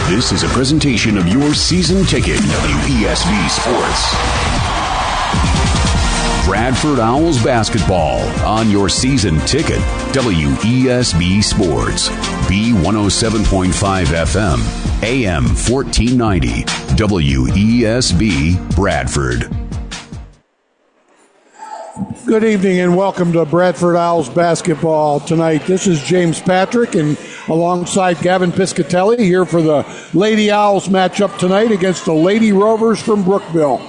This is a presentation of your season ticket, WESB Sports. Bradford Owls basketball on your season ticket, WESB Sports. B107.5 FM, AM 1490, WESB Bradford. Good evening and welcome to Bradford Owls basketball tonight. This is James Patrick and alongside Gavin Piscatelli here for the Lady Owls matchup tonight against the Lady Rovers from Brookville.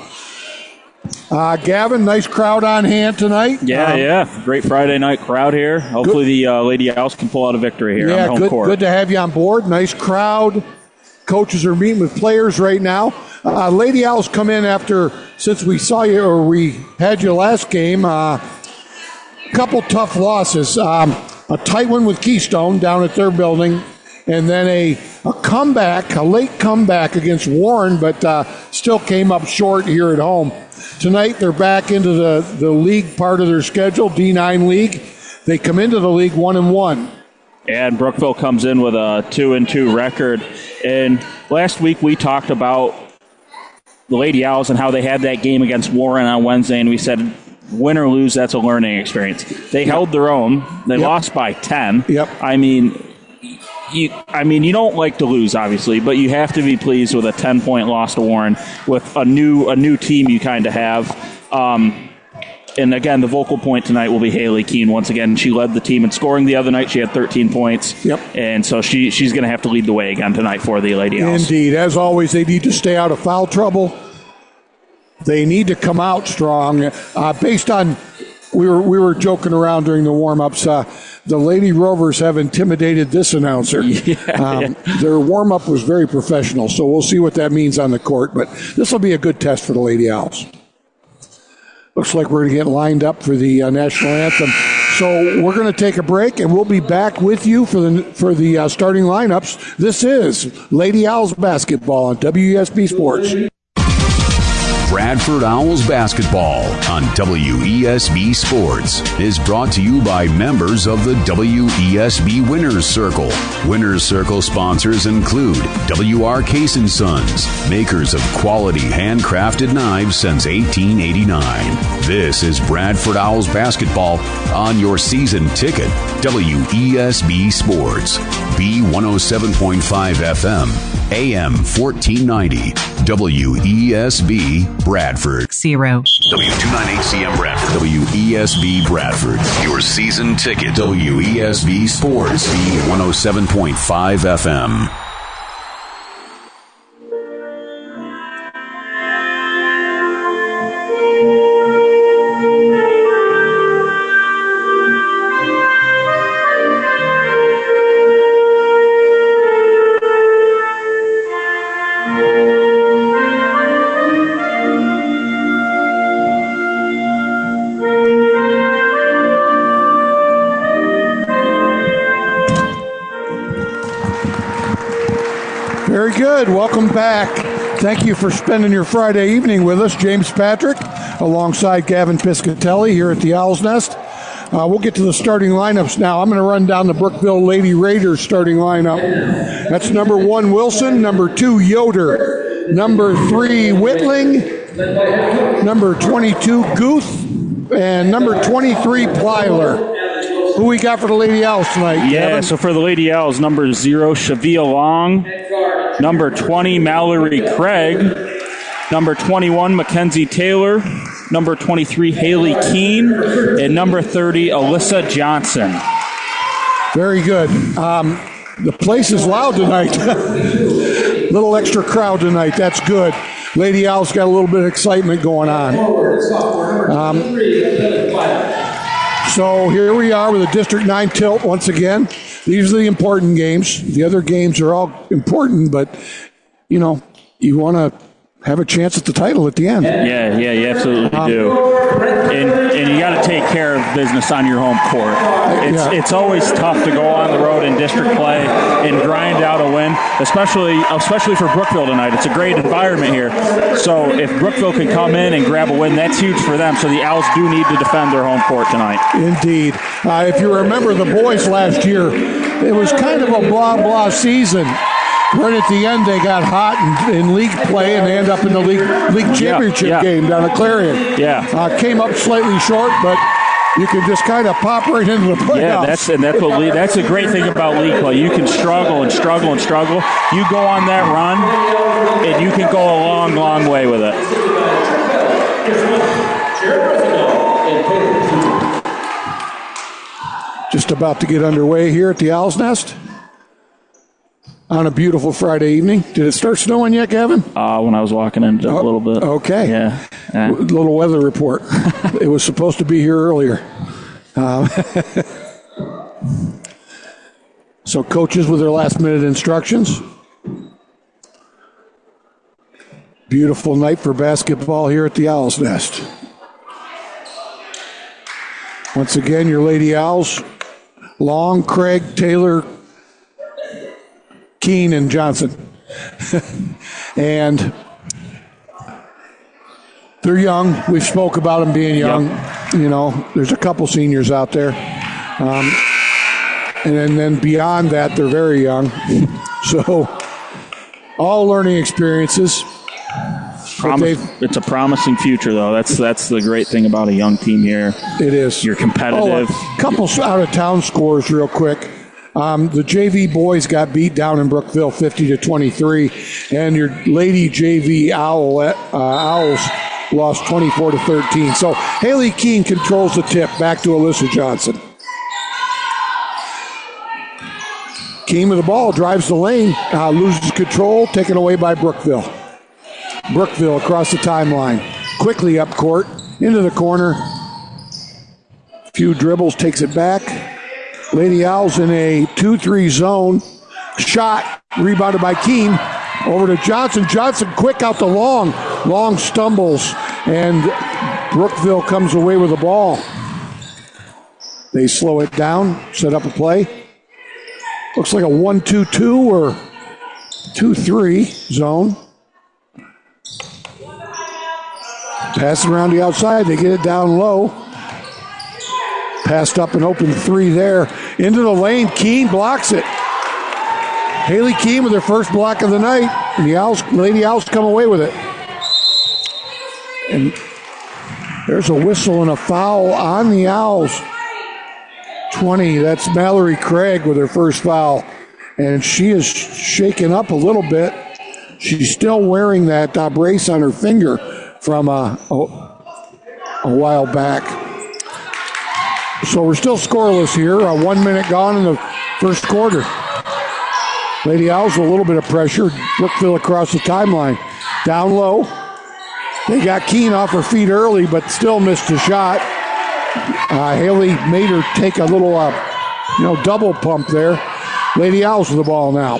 Gavin, nice crowd on hand tonight. Yeah. Great Friday night crowd here. Hopefully the Lady Owls can pull out a victory here on home court. Good to have you on board. Nice crowd. Coaches are meeting with players right now. Lady Owls come in since we saw you or we had you last game, a couple tough losses. A tight one with Keystone down at their building, and then a late comeback against Warren, but still came up short here at home. Tonight they're back into the league part of their schedule, D9 league. They come into the league 1-1. And Brookville comes in with a 2-2 record. And last week we talked about the Lady Owls and how they had that game against Warren on Wednesday, and we said, win or lose, that's a learning experience. They held their own. They lost by 10. Yep. I mean, you don't like to lose, obviously, but you have to be pleased with a 10-point loss to Warren with a new team you kind of have. And again, the vocal point tonight will be Haley Keene. Once again, she led the team in scoring the other night. She had 13 points. Yep. And so she's going to have to lead the way again tonight for the Lady Owls. Indeed. As always, they need to stay out of foul trouble. They need to come out strong. Based on, we were joking around during the warm-ups, the Lady Rovers have intimidated this announcer. Their warm-up was very professional, so we'll see what that means on the court. But this will be a good test for the Lady Owls. Looks like we're going to get lined up for the national anthem. So we're going to take a break, and we'll be back with you for the starting lineups. This is Lady Owls basketball on WESB Sports. Bradford Owls basketball on WESB Sports is brought to you by members of the WESB Winners Circle. Winners Circle sponsors include W.R. Case & Sons, makers of quality handcrafted knives since 1889. This is Bradford Owls basketball on your season ticket, WESB Sports, B107.5 FM, AM 1490, WESB Bradford. 0. W298CM Bradford. WESB Bradford. Your season ticket. WESB Sports. B107.5 FM. Very good. Welcome back. Thank you for spending your Friday evening with us. James Patrick alongside Gavin Piscatelli here at the Owl's Nest. We'll get to the starting lineups now. I'm going to run down the Brookville Lady Raiders starting lineup. That's number 1, Wilson. Number 2, Yoder. Number 3, Whitling. Number 22, Guth. And number 23, Plyler. Who we got for the Lady Owls tonight, Gavin? So for the Lady Owls, number 0, Shavia Long. Number 20, Mallory Craig. Number 21, Mackenzie Taylor. Number 23, Haley Keene. And number 30, Alyssa Johnson. Very good. The place is loud tonight. Little extra crowd tonight. That's good. Lady Owls got a little bit of excitement going on. So here we are with a District 9 tilt once again. These are the important games. The other games are all important, but, you want to have a chance at the title at the end. Yeah, you absolutely do. And you got to take care of business on your home court. It's always tough to go on the road in district play and grind out a win, especially for Brookville tonight. It's a great environment here. So if Brookville can come in and grab a win, that's huge for them. So the Owls do need to defend their home court tonight. Indeed. If you remember the boys last year, it was kind of a blah-blah season. right at the end, they got hot in league play, and they end up in the league championship game down at Clarion. Yeah. Came up slightly short, but you can just kind of pop right into the playoffs. Yeah, that's a great thing about league play. You can struggle and struggle and struggle. You go on that run, and you can go a long, long way with it. Just about to get underway here at the Owl's Nest on a beautiful Friday evening. Did it start snowing yet, Kevin? When I was walking in, just a little bit. Okay. Yeah. Little weather report. It was supposed to be here earlier. So coaches with their last-minute instructions. Beautiful night for basketball here at the Owl's Nest. Once again, your Lady Owls, Long, Craig, Taylor, Keene, and Johnson. And they're young. We spoke about them being young. Yep. You know, there's a couple seniors out there. And then beyond that, they're very young. So all learning experiences. It's a promising future, though. That's the great thing about a young team here. It is. You're competitive. A couple out-of-town scores real quick. The JV boys got beat down in Brookville 50-23, and your Lady JV Owls lost 24-13. So Haley Keene controls the tip back to Alyssa Johnson. Keene with the ball, drives the lane, loses control, taken away by Brookville. Brookville across the timeline. Quickly up court, into the corner. Few dribbles, takes it back. Lady Owls in a 2-3 zone. Shot, rebounded by Keene. Over to Johnson. Johnson quick out the long. Long stumbles, and Brookville comes away with the ball. They slow it down, set up a play. Looks like a 1-2-2 or 2-3 zone. Pass it around the outside. They get it down low. Passed up an open three there. Into the lane. Keene blocks it. Haley Keene with her first block of the night. And the Lady Owls come away with it. And there's a whistle and a foul on the Owls. 20. That's Mallory Craig with her first foul. And she is shaken up a little bit. She's still wearing that brace on her finger from a while back. So we're still scoreless here. 1 minute gone in the first quarter. Lady Owls with a little bit of pressure. Brookville across the timeline. Down low. They got Keene off her feet early, but still missed a shot. Haley made her take a little double pump there. Lady Owls with the ball now.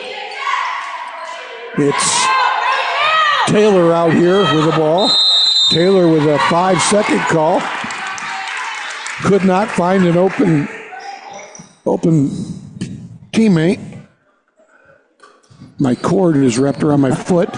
It's Taylor out here with the ball. Taylor with a 5-second call. Could not find an open teammate. My cord is wrapped around my foot.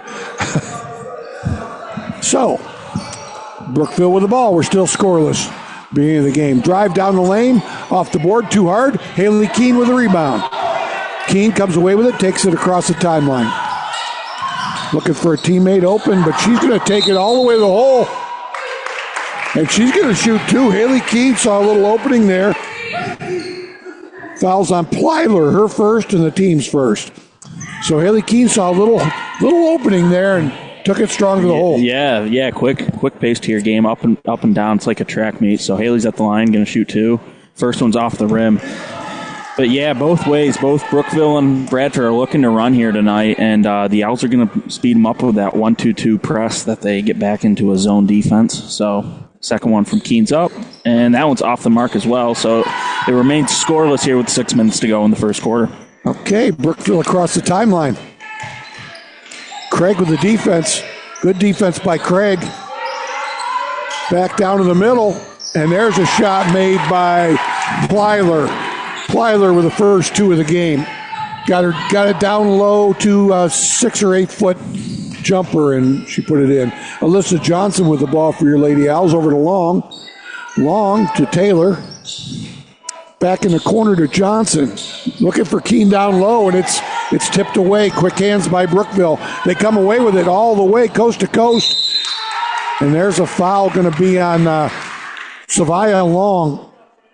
So, Brookville with the ball. We're still scoreless. Beginning of the game. Drive down the lane. Off the board. Too hard. Haley Keene with the rebound. Keene comes away with it. Takes it across the timeline. Looking for a teammate open, but she's going to take it all the way to the hole. And she's going to shoot too. Haley Keene saw a little opening there. Fouls on Plyler, her first and the team's first. So Haley Keene saw a little opening there and took it strong to the hole. Yeah, quick pace to your game, up and down. It's like a track meet. So Haley's at the line, going to shoot two. First one's off the rim. But yeah, both ways, both Brookville and Bradford are looking to run here tonight, and the Owls are going to speed them up with that 1-2-2 press that they get back into a zone defense. So second one from Keene's up, and that one's off the mark as well. So it remains scoreless here with 6 minutes to go in the first quarter. Okay, Brookville across the timeline. Craig with the defense. Good defense by Craig. Back down to the middle, and there's a shot made by Plyler. Plyler with the first two of the game. Got it down low to a 6 or 8 foot jumper, and she put it in. Alyssa Johnson with the ball for your Lady Owls over to Long. Long to Taylor. Back in the corner to Johnson. Looking for Keene down low, and it's It's tipped away. Quick hands by Brookville. They come away with it all the way coast to coast. And there's a foul going to be on Savia Long.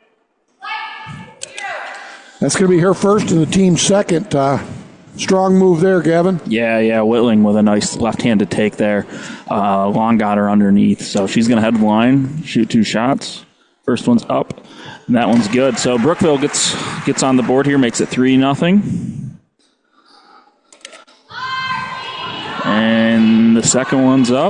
That's going to be her first and the team's second. Strong move there, Gavin. Yeah, Whitling with a nice left-handed take there. Long got her underneath, so she's going to head to the line, shoot 2 shots. First one's up, and that one's good. So Brookville gets on the board here, makes it 3-0. And the second one's up.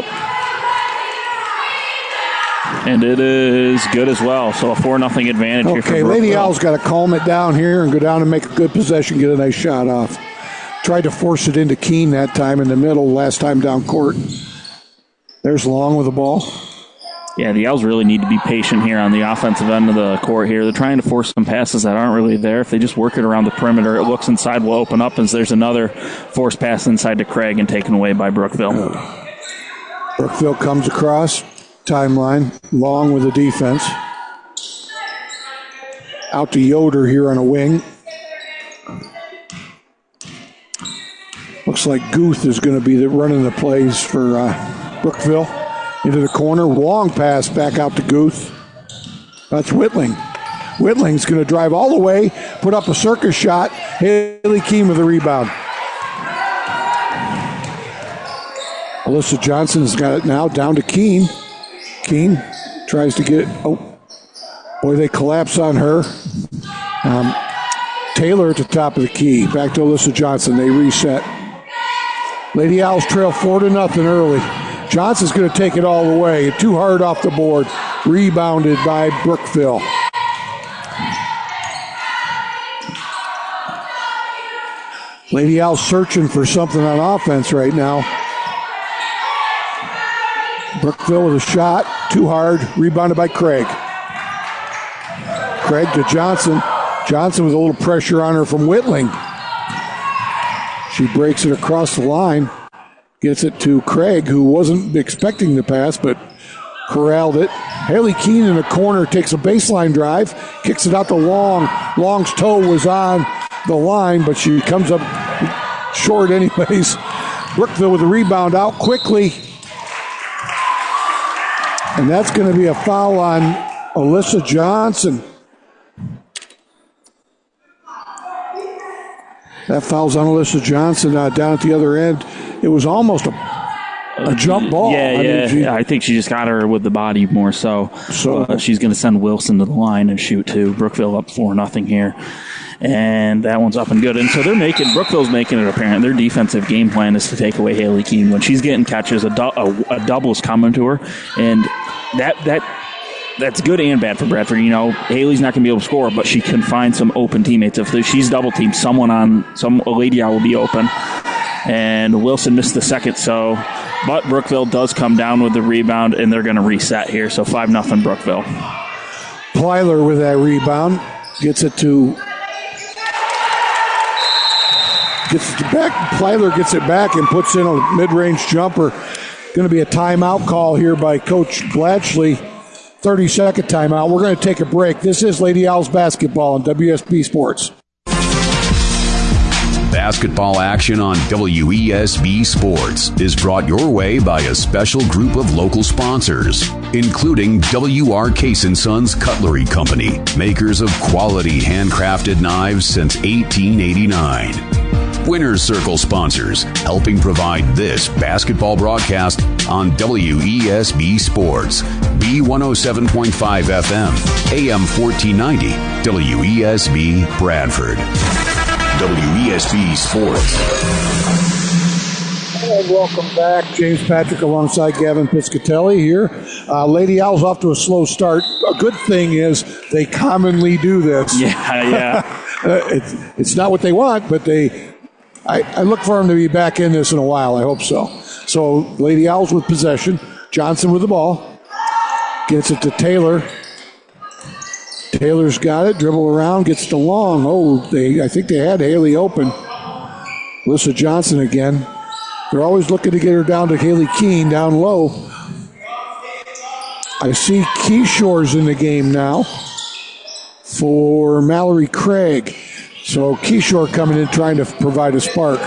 And it is good as well. So a 4-0 advantage here for Brookville. Lady Owl's got to calm it down here and go down and make a good possession, get a nice shot off. Tried to force it into Keene that time in the middle, last time down court. There's Long with the ball. Yeah, the Owls really need to be patient here on the offensive end of the court here. They're trying to force some passes that aren't really there. If they just work it around the perimeter, it looks inside will open up as there's another forced pass inside to Craig and taken away by Brookville. Brookville comes across, timeline, Long with the defense. Out to Yoder here on a wing. Looks like Guth is going to be running the plays for Brookville. Into the corner, long pass back out to Guth. That's Whitling. Whitling's going to drive all the way, put up a circus shot. Haley Keene with the rebound. Alyssa Johnson's got it now, down to Keene. Keene tries to get it. Oh, boy, they collapse on her. Taylor at the top of the key. Back to Alyssa Johnson. They reset. Lady Owls trail 4-0 early. Johnson's going to take it all the way. Too hard off the board. Rebounded by Brookville. Lady Owls searching for something on offense right now. Brookville with a shot. Too hard. Rebounded by Craig. Craig to Johnson. Johnson with a little pressure on her from Whitling. She breaks it across the line. Gets it to Craig, who wasn't expecting the pass, but corralled it. Haley Keene in the corner takes a baseline drive, kicks it out to Long. Long's toe was on the line, but she comes up short anyways. Brookville with the rebound out quickly. And that's going to be a foul on Alyssa Johnson. That foul's on Alyssa Johnson down at the other end. It was almost a jump ball. Yeah, I think she just got her with the body more so. She's going to send Wilson to the line and shoot too. Brookville up 4-0 here. And that one's up and good. And so Brookville's making it apparent their defensive game plan is to take away Haley Keene. When she's getting catches, a double's coming to her. And that's good and bad for Bradford. You know, Haley's not going to be able to score, but she can find some open teammates. If she's double teamed, a Lady Owl will be open. And Wilson missed the second, but Brookville does come down with the rebound, and they're going to reset here. So 5-0 Brookville. Plyler with that rebound gets it back. Plyler gets it back and puts in a mid-range jumper. Going to be a timeout call here by Coach Blatchley. 30-second timeout. We're going to take a break. This is Lady Owls basketball on WSB Sports. Basketball action on WESB Sports is brought your way by a special group of local sponsors, including W.R. Case & Sons Cutlery Company, makers of quality handcrafted knives since 1889. Winner's Circle sponsors, helping provide this basketball broadcast on WESB Sports, B107.5 FM, AM 1490, WESB Bradford. WESB Sports. And welcome back. James Patrick alongside Gavin Piscatelli here. Lady Owls off to a slow start. A good thing is they commonly do this. Yeah. It's not what they want, but I look for them to be back in this in a while. I hope so. So Lady Owls with possession. Johnson with the ball. Gets it to Taylor. Taylor's got it. Dribble around. Gets to Long. I think they had Haley open. Alyssa Johnson again. They're always looking to get her down to Haley Keene down low. I see Keyshore's in the game now for Mallory Craig. So Keyshore coming in trying to provide a spark.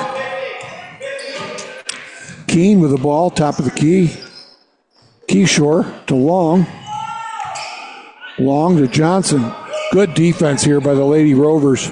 Keene with the ball, top of the key. Keyshore to Long. Long to Johnson. Good defense here by the Lady Rovers.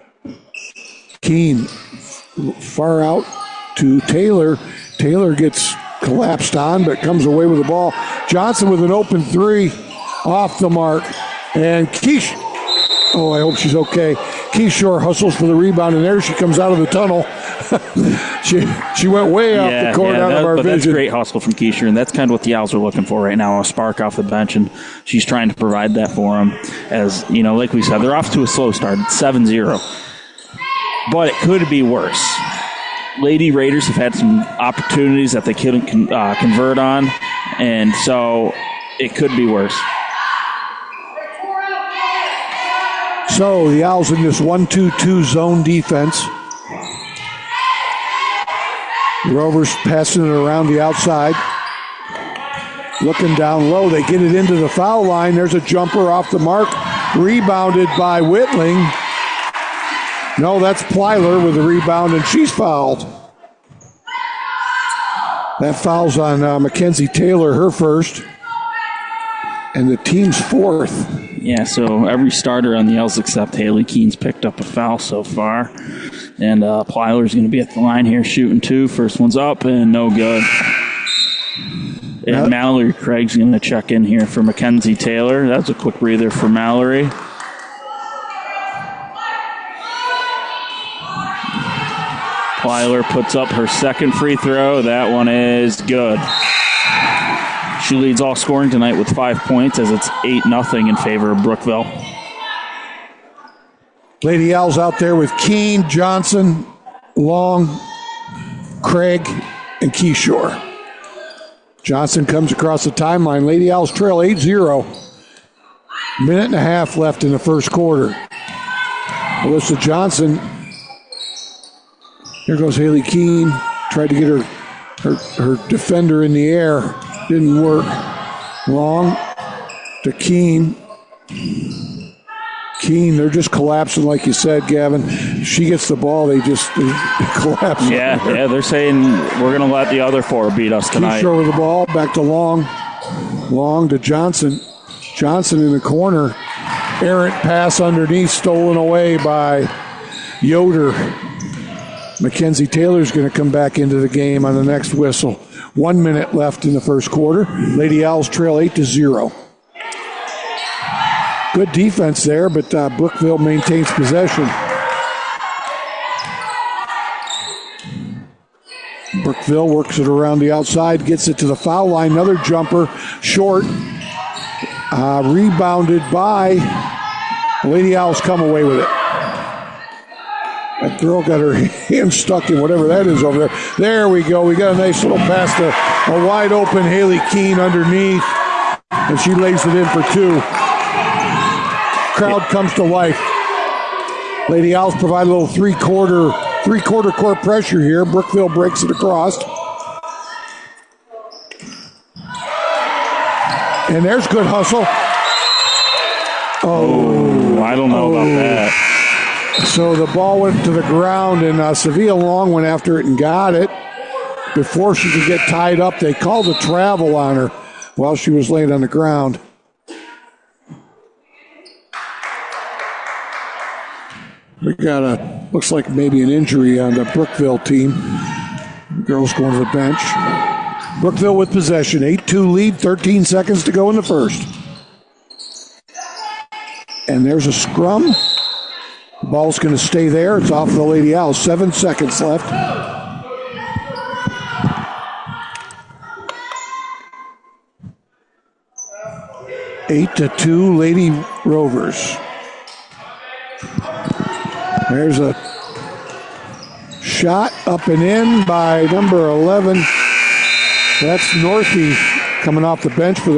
Keene far out to Taylor. Taylor gets collapsed on, but comes away with the ball. Johnson with an open three off the mark. And Keyshore, oh, I hope she's okay. Keyshore hustles for the rebound, and there she comes out of the tunnel. she went way off the court out of our vision. That's a great hustle from Keyshore, and that's kind of what the Owls are looking for right now, a spark off the bench, and she's trying to provide that for them. As, you know, like we said, they're off to a slow start, 7-0. But it could be worse. Lady Raiders have had some opportunities that they couldn't convert on, and so it could be worse. So the Owls in this 1-2-2 zone defense. The Rovers passing it around the outside. Looking down low. They get it into the foul line. There's a jumper off the mark. Rebounded by Whitling. No, that's Plyler with the rebound, and she's fouled. That foul's on Mackenzie Taylor, her first. And the team's fourth. Yeah, so every starter on the Owls except Haley Keene's picked up a foul so far. And Plyler's going to be at the line here shooting two. First one's up and no good. And Mallory Craig's going to check in here for Mackenzie Taylor. That's a quick breather for Mallory. Plyler puts up her second free throw. That one is good. She leads all scoring tonight with 5 points as it's 8-0 in favor of Brookville. Lady Owls out there with Keene, Johnson, Long, Craig, and Keyshore. Johnson comes across the timeline. Lady Owls trail 8-0. Minute and a half left in the first quarter. Alyssa Johnson. Here goes Haley Keene. Tried to get her defender in the air. Didn't work. Long to Keene. Keene, they're just collapsing like you said, Gavin. She gets the ball, they collapse. Yeah, they're saying we're going to let the other four beat us tonight. Keyshore with the ball, back to Long. Long to Johnson. Johnson in the corner. Errant pass underneath, stolen away by Yoder. Mackenzie Taylor's going to come back into the game on the next whistle. 1 minute left in the first quarter. Lady Owls trail 8-0. Good defense there, but Brookville maintains possession. Brookville works it around the outside, gets it to the foul line. Another jumper, short. Rebounded by Lady Owls, come away with it. That girl got her hand stuck in whatever that is over there. There we go. We got a nice little pass to a wide open Haley Keene underneath, and she lays it in for two. Crowd comes to life. Lady Owls provide a little three-quarter court pressure here. Brookville breaks it across. And there's good hustle. Oh, I don't know about that. So the ball went to the ground, and Sevilla Long went after it and got it. Before she could get tied up, they called a travel on her while she was laying on the ground. We got looks like maybe an injury on the Brookville team. The girls going to the bench. Brookville with possession, 8-2 lead, 13 seconds to go in the first. And there's a scrum. The ball's going to stay there. It's off the Lady Owls. 7 seconds left. Eight to 2, Lady Rovers. There's a shot up and in by number 11. That's Northey coming off the bench for the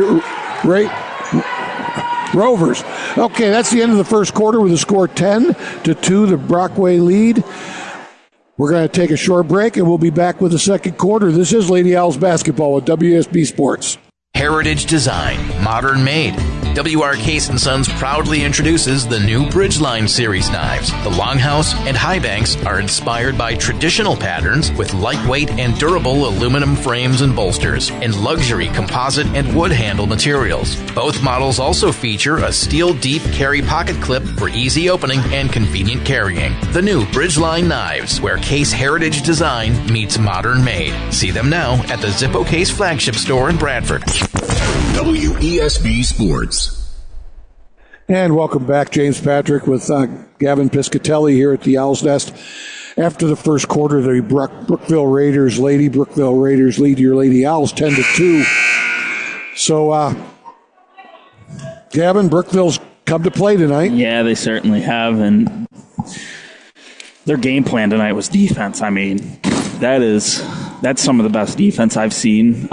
Rovers. Okay, that's the end of the first quarter with a score 10-2, the Brockway lead. We're going to take a short break, and we'll be back with the second quarter. This is Lady Owls basketball with WSB Sports. Heritage Design, modern made. W.R. Case & Sons proudly introduces the new Bridgeline Series knives. The Longhouse and High Banks are inspired by traditional patterns with lightweight and durable aluminum frames and bolsters and luxury composite and wood handle materials. Both models also feature a steel deep carry pocket clip for easy opening and convenient carrying. The new Bridgeline knives, where Case heritage design meets modern made. See them now at the Zippo Case flagship store in Bradford. WESB Sports. And welcome back, James Patrick with Gavin Piscatelli here at the Owl's Nest. After the first quarter, the Brookville Raiders lead your Lady Owls 10-2. So, Gavin, Brookville's come to play tonight. Yeah, they certainly have, and their game plan tonight was defense. I mean, that's some of the best defense I've seen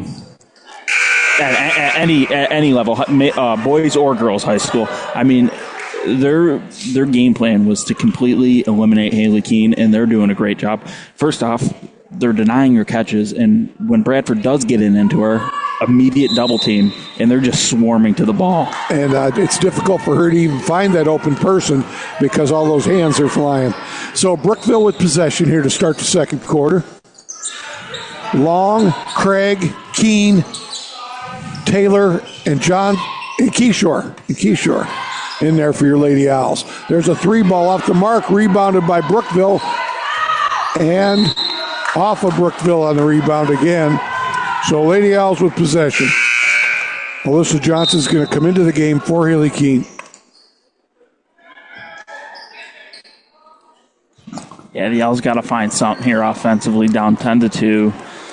at any level, boys or girls high school. I mean, their game plan was to completely eliminate Haley Keene, and they're doing a great job. First off, they're denying her catches, and when Bradford does get into her, immediate double team, and they're just swarming to the ball. And it's difficult for her to even find that open person because all those hands are flying. So Brookville with possession here to start the second quarter. Long, Craig, Keene, Taylor, and John, and Keyshore in there for your Lady Owls. There's a 3-ball off the mark, rebounded by Brookville, and off of Brookville on the rebound again. So Lady Owls with possession. Alyssa Johnson's going to come into the game for Haley Keene. Yeah, the Owls got to find something here offensively, down 10-2.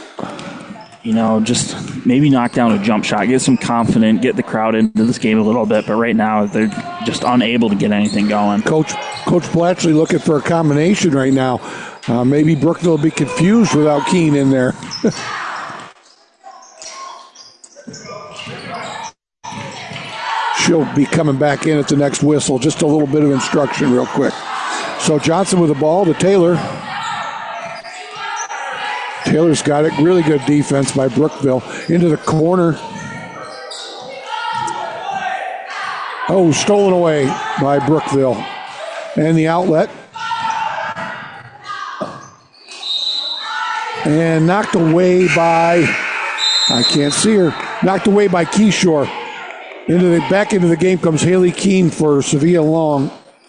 Just maybe knock down a jump shot, get some confidence, get the crowd into this game a little bit. But right now, they're just unable to get anything going. Coach Blatchley looking for a combination right now. Maybe Brookville will be confused without Keene in there. She'll be coming back in at the next whistle. Just a little bit of instruction real quick. So Johnson with the ball to Taylor. Taylor's got it. Really good defense by Brookville. Into the corner. Oh, stolen away by Brookville. And the outlet. And knocked away by, I can't see her, knocked away by Keyshore. Back into the game comes Haley Keene for Sevilla Long.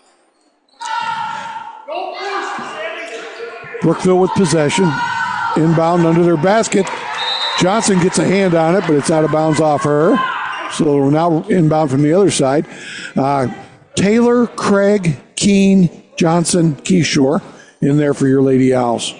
Brookville with possession. Inbound under their basket. Johnson gets a hand on it, but it's out of bounds off her. So we're now inbound from the other side. Taylor, Craig, Keene, Johnson, Keyshore in there for your Lady Owls.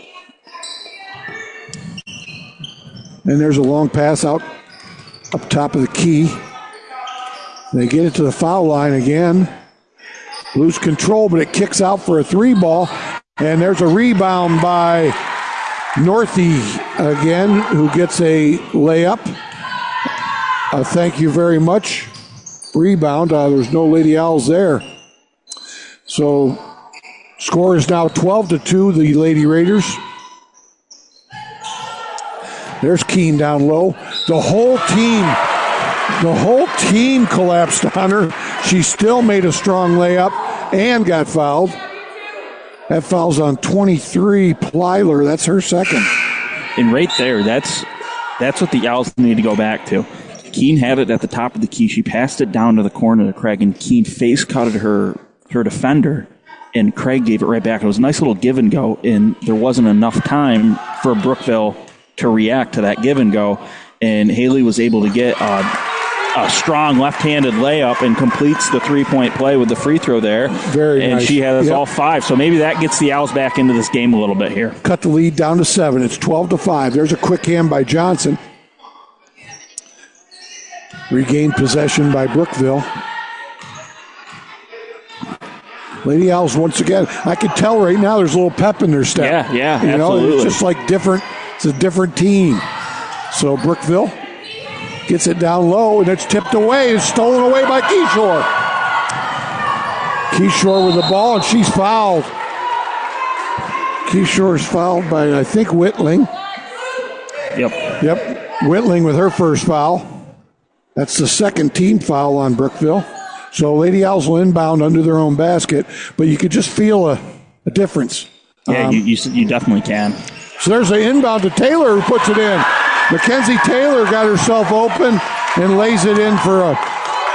And there's a long pass out up top of the key. They get it to the foul line again. Lose control, but it kicks out for a 3-ball. And there's a rebound by Northey again, who gets a layup. Thank you very much. Rebound. There's no Lady Owls there. So score is now 12-2, the Lady Raiders. There's Keene down low. The whole team collapsed on her. She still made a strong layup and got fouled. That foul's on 23, Plyler. That's her second. And right there, that's what the Owls need to go back to. Keene had it at the top of the key. She passed it down to the corner to Craig, and Keene face-cutted her defender, and Craig gave it right back. It was a nice little give and go, and there wasn't enough time for Brookville to react to that give and go, and Haley was able to get a strong left-handed layup and completes the three-point play with the free throw there. Very nice. And she has all 5, so maybe that gets the Owls back into this game a little bit here. Cut the lead down to 7. It's 12-5. There's a quick hand by Johnson. Regained possession by Brookville. Lady Owls once again. I can tell right now there's a little pep in their step. Yeah, absolutely. It's just like different. It's a different team. So Brookville gets it down low, and it's tipped away. It's stolen away by Keyshore. Keyshore with the ball, and she's fouled. Keyshore's fouled by, I think, Whitling. Yep. Whitling with her first foul. That's the second team foul on Brookville. So Lady Owls will inbound under their own basket, but you could just feel a difference. Yeah, you definitely can. So there's an inbound to Taylor, who puts it in. Mackenzie Taylor got herself open and lays it in for a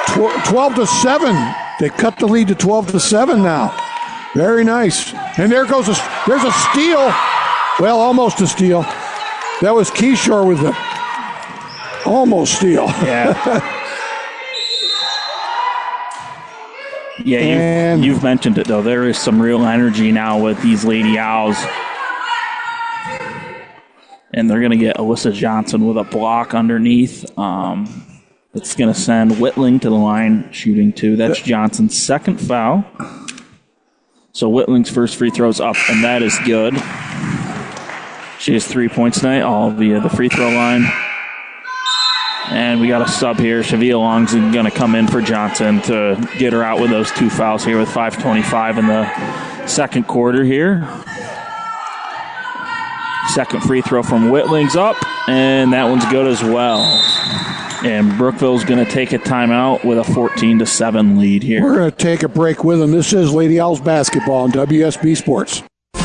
12-7. They cut the lead to 12-7 now. Very nice. And there's a steal. Well, almost a steal. That was Keyshore with the almost steal. Yeah. Yeah, you've mentioned it, though. There is some real energy now with these Lady Owls. And they're going to get Alyssa Johnson with a block underneath. It's going to send Whitling to the line, shooting 2. That's Johnson's second foul. So Whitling's first free throw's up, and that is good. She has 3 points tonight, all via the free throw line. And we got a sub here. Shavia Long's going to come in for Johnson to get her out with those 2 fouls here with 5:25 in the second quarter here. Second free throw from Whitling's up, and that one's good as well. And Brookville's going to take a timeout with a 14-7 lead here. We're going to take a break with them. This is Lady Owls basketball on WSB Sports.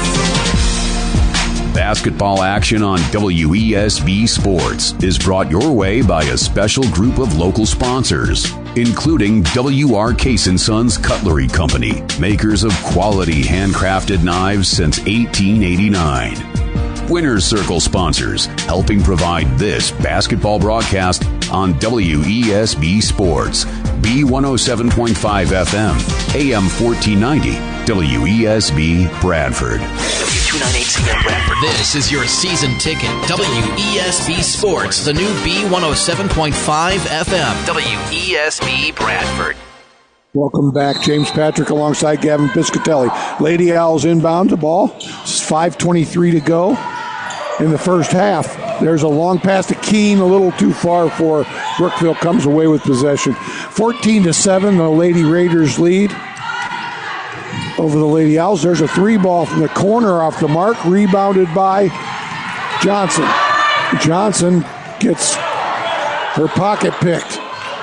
Basketball action on WESB Sports is brought your way by a special group of local sponsors, including W.R. Case & Sons Cutlery Company, makers of quality handcrafted knives since 1889. Winners Circle sponsors, helping provide this basketball broadcast on WESB Sports, B107.5 FM, AM 1490, WESB Bradford. W298CM Bradford. This is your season ticket. WESB Sports, the new B107.5 FM, WESB Bradford. Welcome back. James Patrick alongside Gavin Piscatelli. Lady Owls inbound the ball. It's 5:23 to go in the first half. There's a long pass to Keene, a little too far for Brookville, comes away with possession. 14-7, the Lady Raiders lead over the Lady Owls. There's a 3-ball from the corner off the mark, rebounded by Johnson. Johnson gets her pocket picked.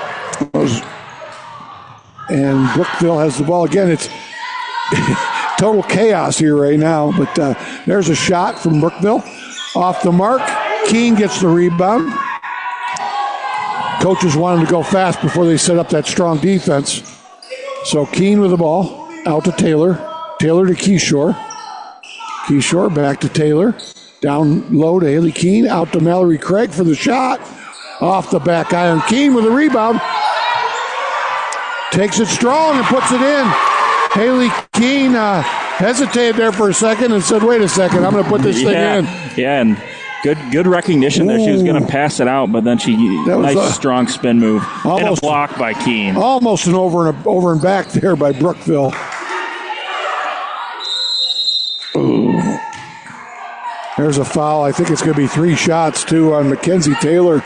And Brookville has the ball again. It's total chaos here right now, but there's a shot from Brookville. Off the mark, Keene gets the rebound. Coaches wanted to go fast before they set up that strong defense. So Keene with the ball, out to Taylor. Taylor to Keyshore. Keyshore back to Taylor. Down low to Haley Keene, out to Mallory Craig for the shot. Off the back iron, Keene with the rebound. Takes it strong and puts it in. Haley Keene hesitated there for a second and said, wait a second, I'm going to put this thing in. Yeah, and good recognition there. She was going to pass it out, but then nice strong spin move. And a block by Keene. Almost an over and back there by Brookville. Ooh. There's a foul. I think it's going to be 3 shots, too, on Mackenzie Taylor.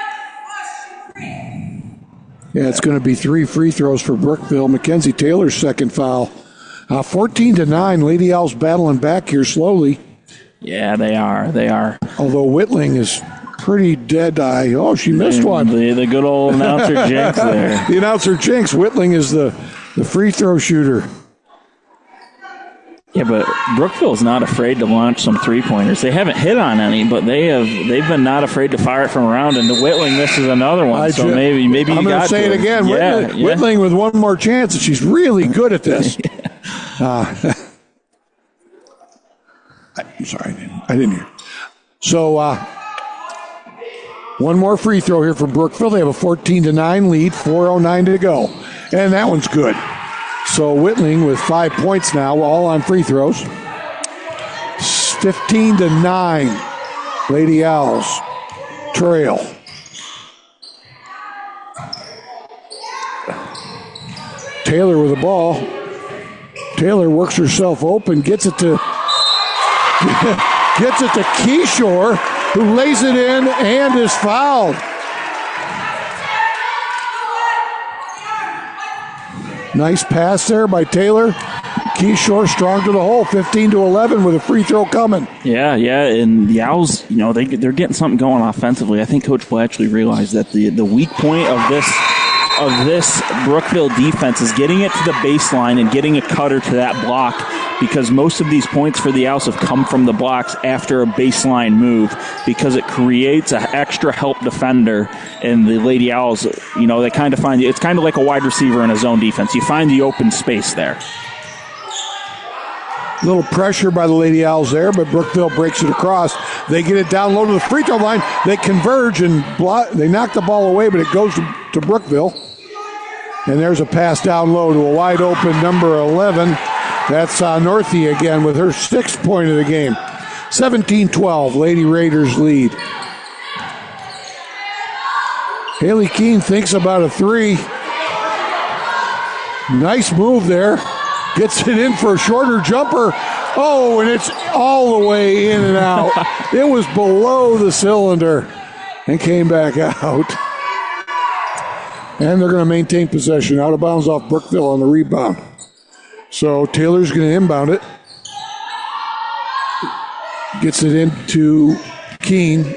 Yeah, it's going to be 3 free throws for Brookville. Mackenzie Taylor's second foul. 14-9. Lady Owls battling back here slowly. Yeah, they are. Although Whitling is pretty dead-eye. Oh, she missed one. The good old announcer jinx there. The announcer jinx. Whitling is the free throw shooter. Yeah, but Brookville's not afraid to launch some three-pointers. They haven't hit on any, but they've been not afraid to fire it from around. And the Whitling, this is another one. So maybe you got to. I'm going to say it again. Whitling with one more chance, and she's really good at this. I'm sorry, I didn't hear. So one more free throw here from Brookville. They have a 14-9 lead, 4:09 to go, and that one's good. So Whitling with 5 points now, all on free throws. 15-9. Lady Owls trail. Taylor with the ball. Taylor works herself open, gets it to Keyshore, who lays it in and is fouled. Nice pass there by Taylor. Keyshore strong to the hole, 15-11 with a free throw coming. Yeah, and the Owls, they're getting something going offensively. I think Coach Blatchley realized that the weak point of this Brookville defense is getting it to the baseline and getting a cutter to that block, because most of these points for the Owls have come from the blocks after a baseline move, because it creates an extra help defender. And the Lady Owls, they kind of find it's kind of like a wide receiver in a zone defense. You find the open space there. A little pressure by the Lady Owls there, but Brookville breaks it across. They get it down low to the free throw line. They converge and they knock the ball away, but it goes to Brookville. And there's a pass down low to a wide open number 11. That's Northey again with her 6th point of the game. 17-12, Lady Raiders lead. Haley Keene thinks about a 3. Nice move there. Gets it in for a shorter jumper. Oh, and it's all the way in and out. It was below the cylinder and came back out. And they're going to maintain possession. Out of bounds off Brookville on the rebound. So Taylor's going to inbound it. Gets it into Keene.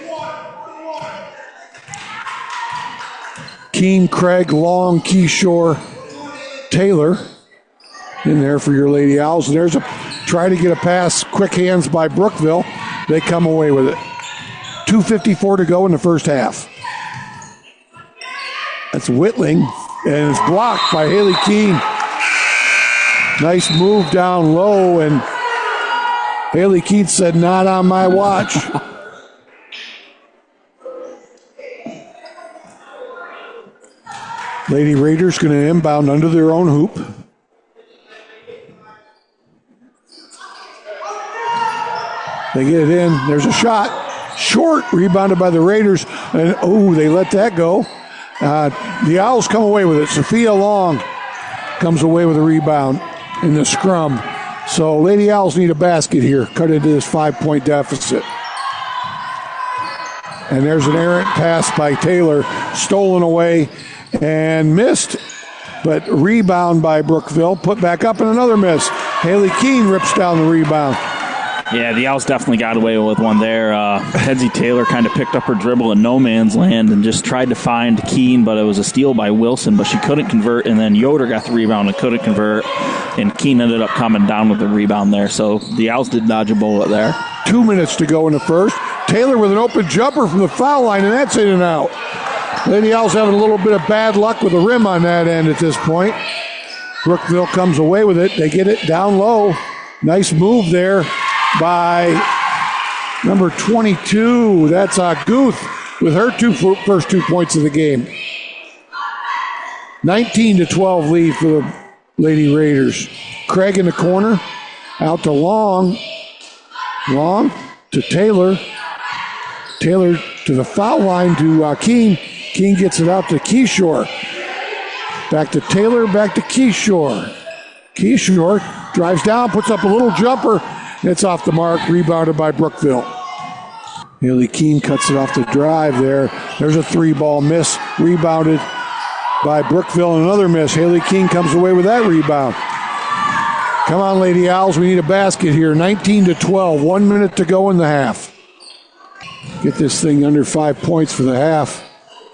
Keene, Craig, Long, Keyshore, Taylor in there for your Lady Owls. And there's a try to get a pass. Quick hands by Brookville. They come away with it. 2:54 to go in the first half. That's Whitling, and it's blocked by Haley Keene. Nice move down low, and Haley Keene said, "Not on my watch." Lady Raiders going to inbound under their own hoop. They get it in. There's a shot. Short, rebounded by the Raiders. And, they let that go. The Owls come away with it. Sophia Long comes away with a rebound in the scrum. So Lady Owls need a basket here. Cut into this 5-point deficit. And there's an errant pass by Taylor. Stolen away and missed. But rebound by Brookville. Put back up and another miss. Haley Keene rips down the rebound. Yeah, the Owls definitely got away with one there. Kedzie Taylor kind of picked up her dribble in no man's land and just tried to find Keene, but it was a steal by Wilson, but she couldn't convert, and then Yoder got the rebound and couldn't convert, and Keene ended up coming down with the rebound there. So the Owls did dodge a bullet there. 2 minutes to go in the first. Taylor with an open jumper from the foul line, and that's in and out. Lady Owls having a little bit of bad luck with the rim on that end at this point. Brookville comes away with it. They get it down low. Nice move there by number 22. That's Guth with her first 2 points of the game. 19-12 lead for the Lady Raiders. Craig in the corner. Out to Long. Long to Taylor. Taylor to the foul line to Keene. Keene gets it out to Keyshore. Back to Taylor, back to Keyshore. Keyshore drives down, puts up a little jumper. It's off the mark, rebounded by Brookville. Haley Keene cuts it off the drive there. There's a 3-ball miss, rebounded by Brookville. Another miss. Haley Keene comes away with that rebound. Come on, Lady Owls, we need a basket here. 19-12, 1 minute to go in the half. Get this thing under 5 points for the half.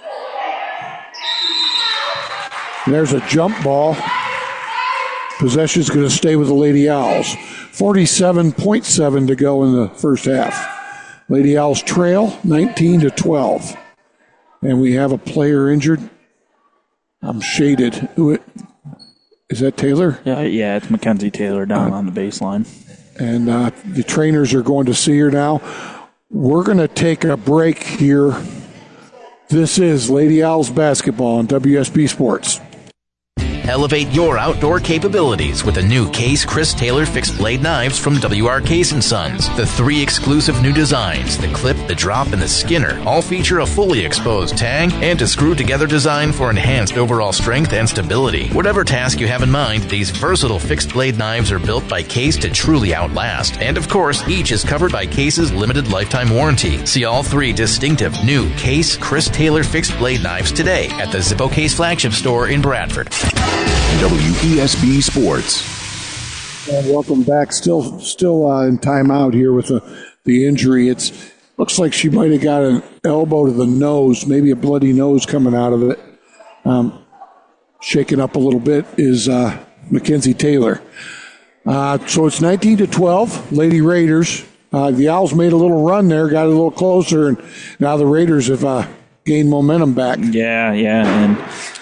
And there's a jump ball. Possession's going to stay with the Lady Owls. 47.7 to go in the first half. Lady Owls trail 19-12. And we have a player injured. I'm shaded. Is that Taylor? Yeah, it's Mackenzie Taylor down on the baseline. And the trainers are going to see her now. We're going to take a break here. This is Lady Owls basketball on WSB Sports. Elevate your outdoor capabilities with the new Case Chris Taylor fixed blade knives from W.R. Case & Sons. The 3 exclusive new designs, the clip, the drop, and the skinner, all feature a fully exposed tang and a screw-together design for enhanced overall strength and stability. Whatever task you have in mind, these versatile fixed blade knives are built by Case to truly outlast. And of course, each is covered by Case's limited lifetime warranty. See all 3 distinctive new Case Chris Taylor fixed blade knives today at the Zippo Case flagship store in Bradford. WESB Sports. Welcome back. Still in timeout here with the injury. It's looks like she might have got an elbow to the nose, maybe a bloody nose coming out of it. Shaken up a little bit is Mackenzie Taylor. So it's 19-12, Lady Raiders. The Owls made a little run there, got a little closer, and now the Raiders have gained momentum back. Yeah, and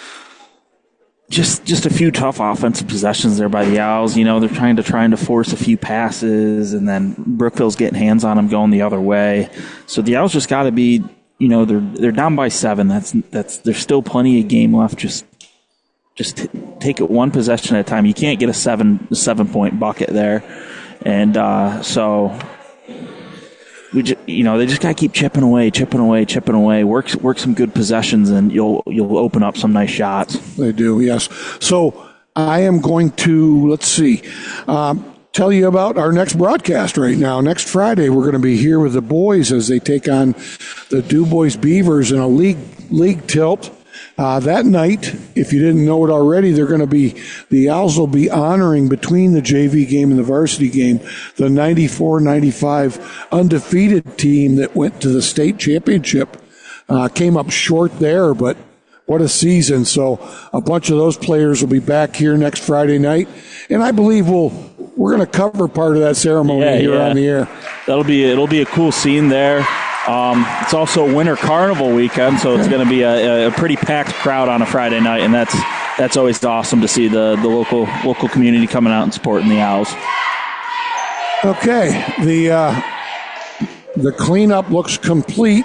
just a few tough offensive possessions there by the Owls. You know, they're trying to force a few passes, and then Brookville's getting hands on them going the other way. So the Owls just got to be, you know, they're down by 7. There's still plenty of game left. Just take it one possession at a time. You can't get a 7-point bucket there, and so they just got to keep chipping away. Work some good possessions, and you'll open up some nice shots. They do, yes. So I am going to tell you about our next broadcast right now. Next Friday, we're going to be here with the boys as they take on the DuBois Beavers in a league tilt. That night, if you didn't know it already, the Owls will be honoring between the JV game and the varsity game the 94-95 undefeated team that went to the state championship. Came up short there, but what a season. So a bunch of those players will be back here next Friday night, and I believe we're going to cover part of that ceremony here on the air. It'll be a cool scene there. It's also Winter Carnival weekend, so it's going to be a pretty packed crowd on a Friday night, and that's always awesome to see the local community coming out and supporting the Owls. Okay, the cleanup looks complete.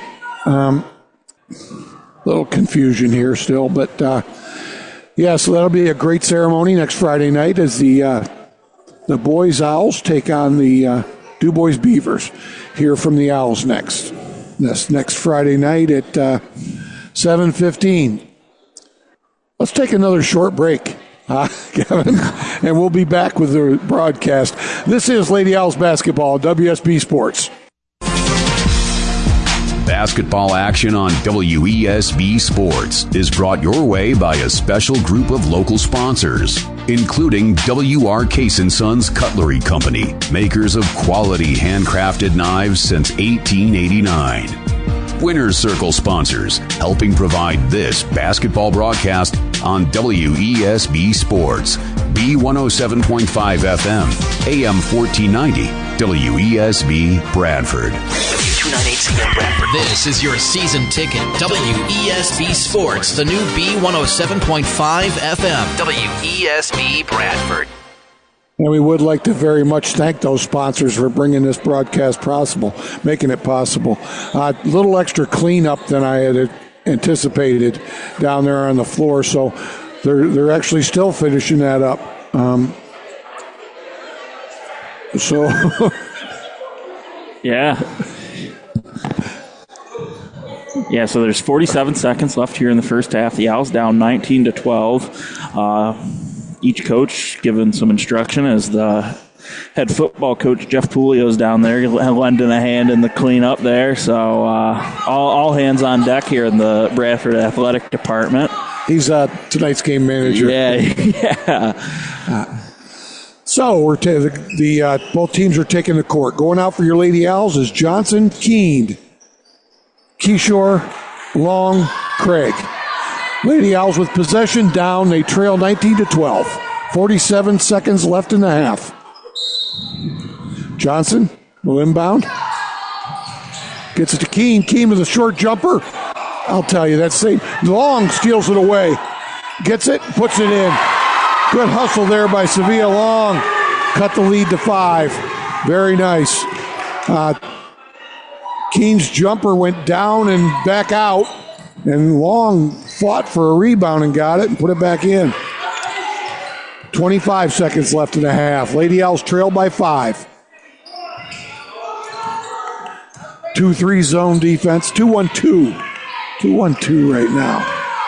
Little confusion here still, but so that'll be a great ceremony next Friday night as the boys Owls take on the DuBois Beavers. Hear from the Owls next. That's next Friday night at 7:15. Let's take another short break, Kevin, and we'll be back with the broadcast. This is Lady Owls basketball, WSB Sports. Basketball action on WESB Sports is brought your way by a special group of local sponsors, including W.R. Case & Sons Cutlery Company, makers of quality handcrafted knives since 1889. Winner's Circle sponsors, helping provide this basketball broadcast on WESB Sports, B107.5 FM, AM 1490, WESB Bradford. W298CM Bradford. This is your season ticket. WESB Sports, the new B107.5 FM, WESB Bradford. And we would like to very much thank those sponsors for bringing this broadcast possible, making it possible. A little extra cleanup than I had anticipated down there on the floor, so they're actually still finishing that up. Yeah, so there's 47 seconds left here in the first half. The Owls down 19-12. Each coach given some instruction as the head football coach, Jeff Pulio's down there lending a hand in the cleanup there. So all hands on deck here in the Bradford Athletic Department. He's tonight's game manager. Yeah. So both teams are taking the court. Going out for your Lady Owls is Johnson, Keene, Keyshore, Long, Craig. Lady Owls with possession down. They trail 19-12. 47 seconds left in the half. Johnson will inbound. Gets it to Keene. Keene with a short jumper. I'll tell you, that's safe. Long steals it away. Gets it, puts it in. Good hustle there by Sevilla Long. Cut the lead to 5. Very nice. Keene's jumper went down and back out. And Long fought for a rebound and got it and put it back in. 25 seconds left in the half. Lady Owls trail by 5. 2-3 zone defense. 2-1-2. 2-1-2 right now.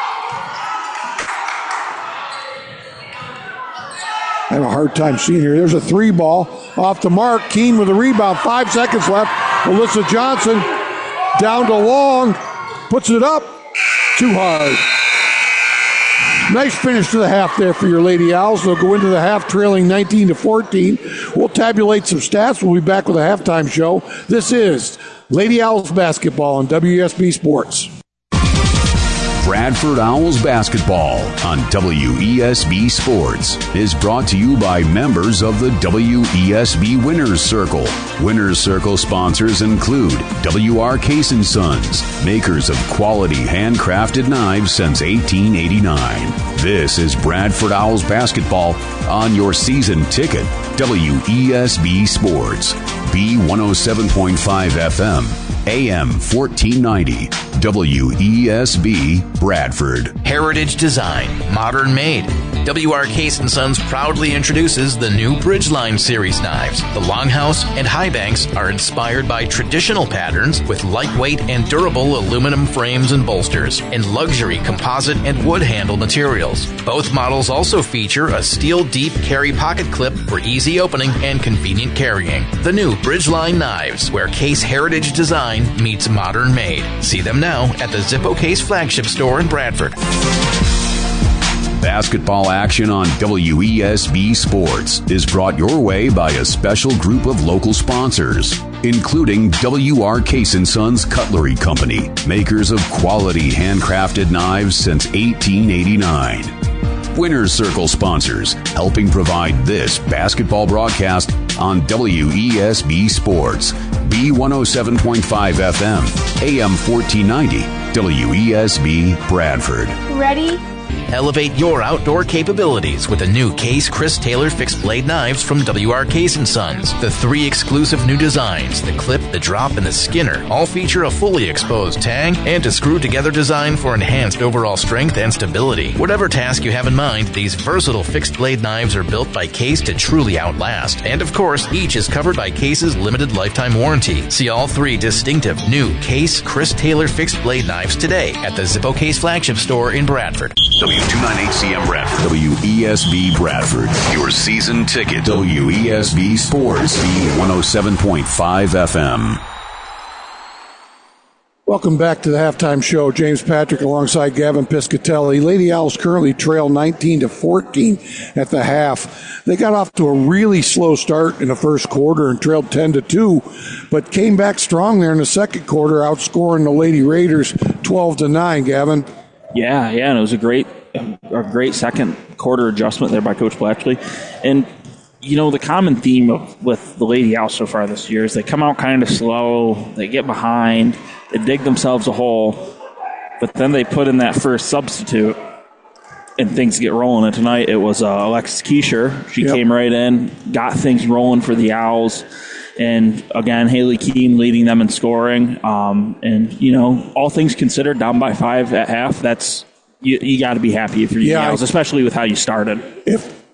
I have a hard time seeing here. There's a 3 ball off the mark. Keene with a rebound. 5 seconds left. Alyssa Johnson down to Long. Puts it up. Too hard. Nice finish to the half there for your Lady Owls. They'll go into the half trailing 19-14. We'll tabulate some stats. We'll be back with a halftime show. This is Lady Owls basketball on WESB Sports. Bradford Owls basketball on WESB Sports is brought to you by members of the WESB Winners Circle. Winners Circle sponsors include W.R. Case & Sons, makers of quality handcrafted knives since 1889. This is Bradford Owls basketball on your season ticket, WESB Sports, B107.5 FM, AM 1490. WESB Bradford. Heritage design, modern made. W.R. Case & Sons proudly introduces the new Bridgeline Series knives. The Longhouse and Highbanks are inspired by traditional patterns with lightweight and durable aluminum frames and bolsters and luxury composite and wood handle materials. Both models also feature a steel deep carry pocket clip for easy opening and convenient carrying. The new Bridgeline knives, where Case heritage design meets modern made. See them now at the Zippo Case flagship store in Bradford. Basketball action on WESB Sports is brought your way by a special group of local sponsors, including W.R. Case & Sons Cutlery Company, makers of quality handcrafted knives since 1889. Winners Circle sponsors, helping provide this basketball broadcast on WESB Sports, B107.5 FM, AM 1490, WESB Bradford. Ready? Elevate your outdoor capabilities with the new Case Chris Taylor fixed blade knives from W.R. Case & Sons. The 3 exclusive new designs, the clip, the drop, and the skinner, all feature a fully exposed tang and a screw-together design for enhanced overall strength and stability. Whatever task you have in mind, these versatile fixed blade knives are built by Case to truly outlast. And of course, each is covered by Case's limited lifetime warranty. See all 3 distinctive new Case Chris Taylor fixed blade knives today at the Zippo Case flagship store in Bradford. W298CM Bradford. WESB Bradford. Your season ticket. WESB Sports. B107.5 FM. Welcome back to the halftime show. James Patrick alongside Gavin Piscatelli. Lady Owls currently trail 19-14 at the half. They got off to a really slow start in the first quarter and trailed 10-2, but came back strong there in the second quarter, outscoring the Lady Raiders 12-9, Gavin. Yeah, and it was a great second quarter adjustment there by Coach Blatchley. And, you know, the common theme with the Lady Owls so far this year is they come out kind of slow, they get behind, they dig themselves a hole, but then they put in that first substitute and things get rolling. And tonight it was Alexis Keisher. She came right in, got things rolling for the Owls. And, again, Haley Keene leading them in scoring. And, you know, all things considered, down by 5 at half, that's you got to be happy for you Owls, especially with how you started. If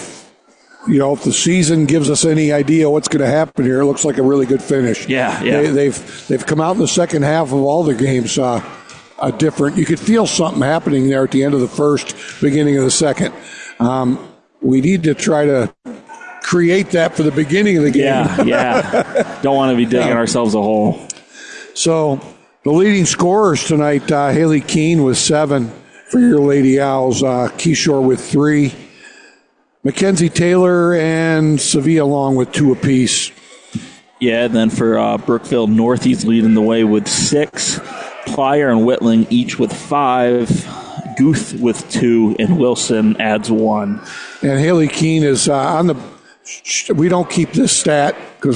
the season gives us any idea what's going to happen here, it looks like a really good finish. Yeah. They've come out in the second half of all the games different. You could feel something happening there at the end of the first, beginning of the second. We need to try to create that for the beginning of the game. Yeah. Don't want to be digging ourselves a hole. So the leading scorers tonight, Haley Keene with 7 for your Lady Owls, Keishore with 3, Mackenzie Taylor and Sevilla Long with 2 apiece. Yeah, and then for Brookfield North, he's leading the way with 6. Plyer and Whitling each with 5. Guth with 2, and Wilson adds 1. And Haley Keene is on the. We don't keep this stat because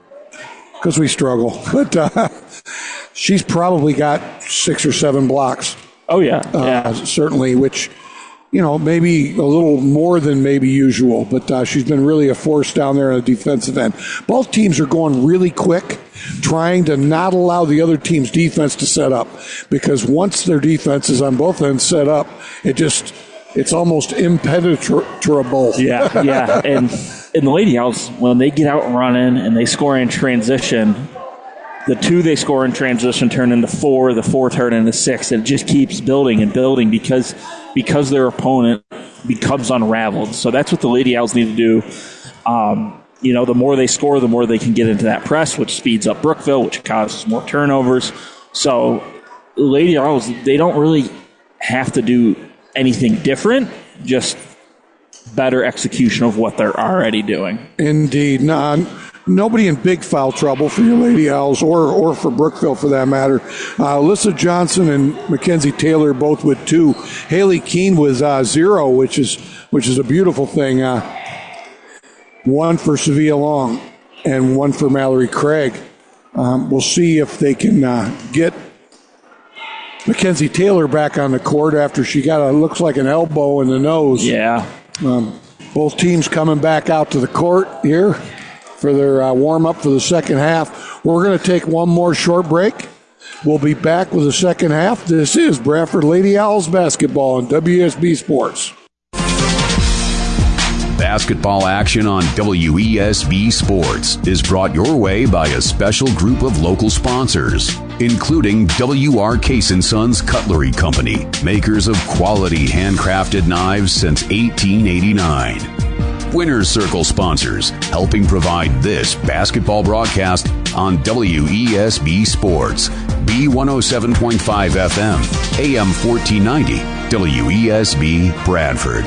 we struggle, but she's probably got 6 or 7 blocks. Oh yeah. Certainly, which maybe a little more than maybe usual, but she's been really a force down there on the defensive end. Both teams are going really quick, trying to not allow the other team's defense to set up, because once their defense is on both ends set up, it's almost impenetrable. Yeah. And the Lady Owls, when they get out and running and they score in transition, the 2 they score in transition turn into 4, the 4 turn into 6. It just keeps building and building because their opponent becomes unraveled. So that's what the Lady Owls need to do. The more they score, the more they can get into that press, which speeds up Brookville, which causes more turnovers. So the Lady Owls, they don't really have to do anything different, just better execution of what they're already doing. Indeed. Nobody in big foul trouble for your Lady Owls or for Brookville for that matter. Alyssa Johnson and Mackenzie Taylor both with 2. Haley Keene with 0, which is a beautiful thing. 1 for Sevilla Long and 1 for Mallory Craig. We'll see if they can get Mackenzie Taylor back on the court after she got looks like an elbow in the nose. Yeah. Both teams coming back out to the court here for their warm-up for the second half. We're going to take one more short break. We'll be back with the second half. This is Bradford Lady Owls basketball on WESB Sports. Basketball action on WESB Sports is brought your way by a special group of local sponsors, including W.R. Case & Sons Cutlery Company, makers of quality handcrafted knives since 1889. Winners Circle sponsors, helping provide this basketball broadcast on WESB Sports, B107.5 FM, AM 1490, WESB Bradford.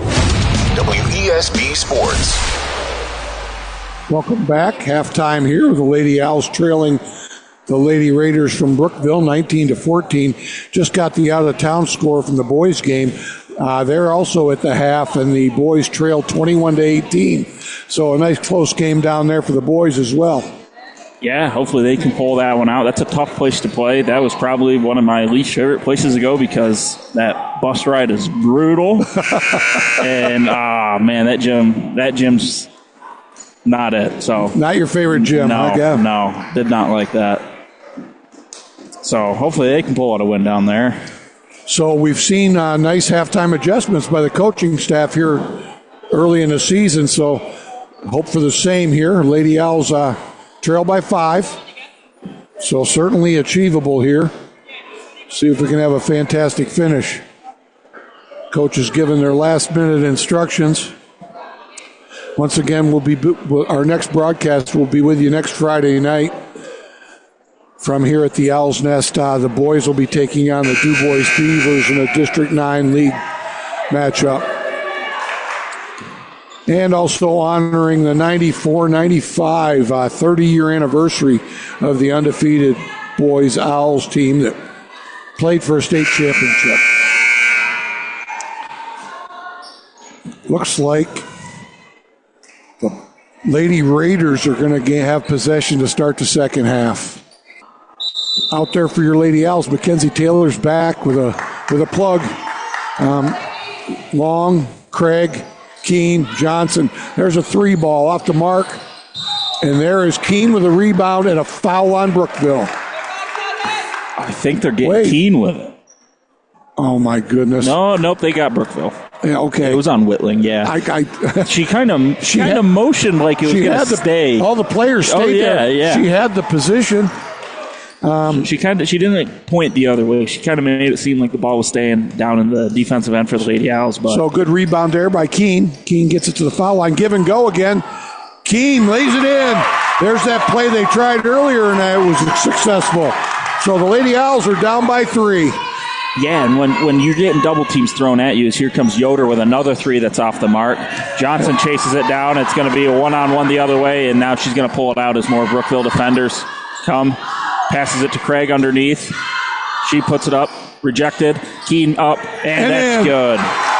WESB Sports. Welcome back. Halftime here with the Lady Owls trailing the Lady Raiders from Brookville 19-14. Just got the out-of-town score from the boys' game. They're also at the half, and the boys trail 21-18. So a nice close game down there for the boys as well. Yeah, hopefully they can pull that one out. That's a tough place to play. That was probably one of my least favorite places to go because that bus ride is brutal. And, man, that gym's not it. So not your favorite gym, huh, Gav? No, did not like that. So hopefully they can pull out a win down there. So we've seen nice halftime adjustments by the coaching staff here early in the season. So hope for the same here. Lady Owls trail by 5. So certainly achievable here. See if we can have a fantastic finish. Coach has given their last-minute instructions. Once again, our next broadcast will be with you next Friday night. From here at the Owl's Nest, the boys will be taking on the DuBois Beavers in a District 9 League matchup. And also honoring the 94-95 30-year anniversary of the undefeated boys Owls team that played for a state championship. Looks like the Lady Raiders are going to have possession to start the second half. Out there for your Lady Owls, Mackenzie Taylor's back with a plug. Long, Craig, Keene, Johnson. There's a 3 ball off the mark. And there is Keene with a rebound and a foul on Brookville. I think they're getting Keene with it. Oh, my goodness. Nope, they got Brookville. Yeah, okay. It was on Whitling, yeah. She kind of motioned like it was going to stay. All the players stayed there. Yeah. She had the position. She didn't point the other way. She kind of made it seem like the ball was staying down in the defensive end for the Lady Owls. But so good rebound there by Keene. Keene gets it to the foul line. Give and go again. Keene lays it in. There's that play they tried earlier, and it was successful. So the Lady Owls are down by 3. Yeah, and when you're getting double teams thrown at you, here comes Yoder with another 3 that's off the mark. Johnson chases it down. It's going to be a one-on-one the other way, and now she's going to pull it out as more Brookville defenders come. Passes it to Craig underneath. She puts it up. Rejected. Keene up. And that's good.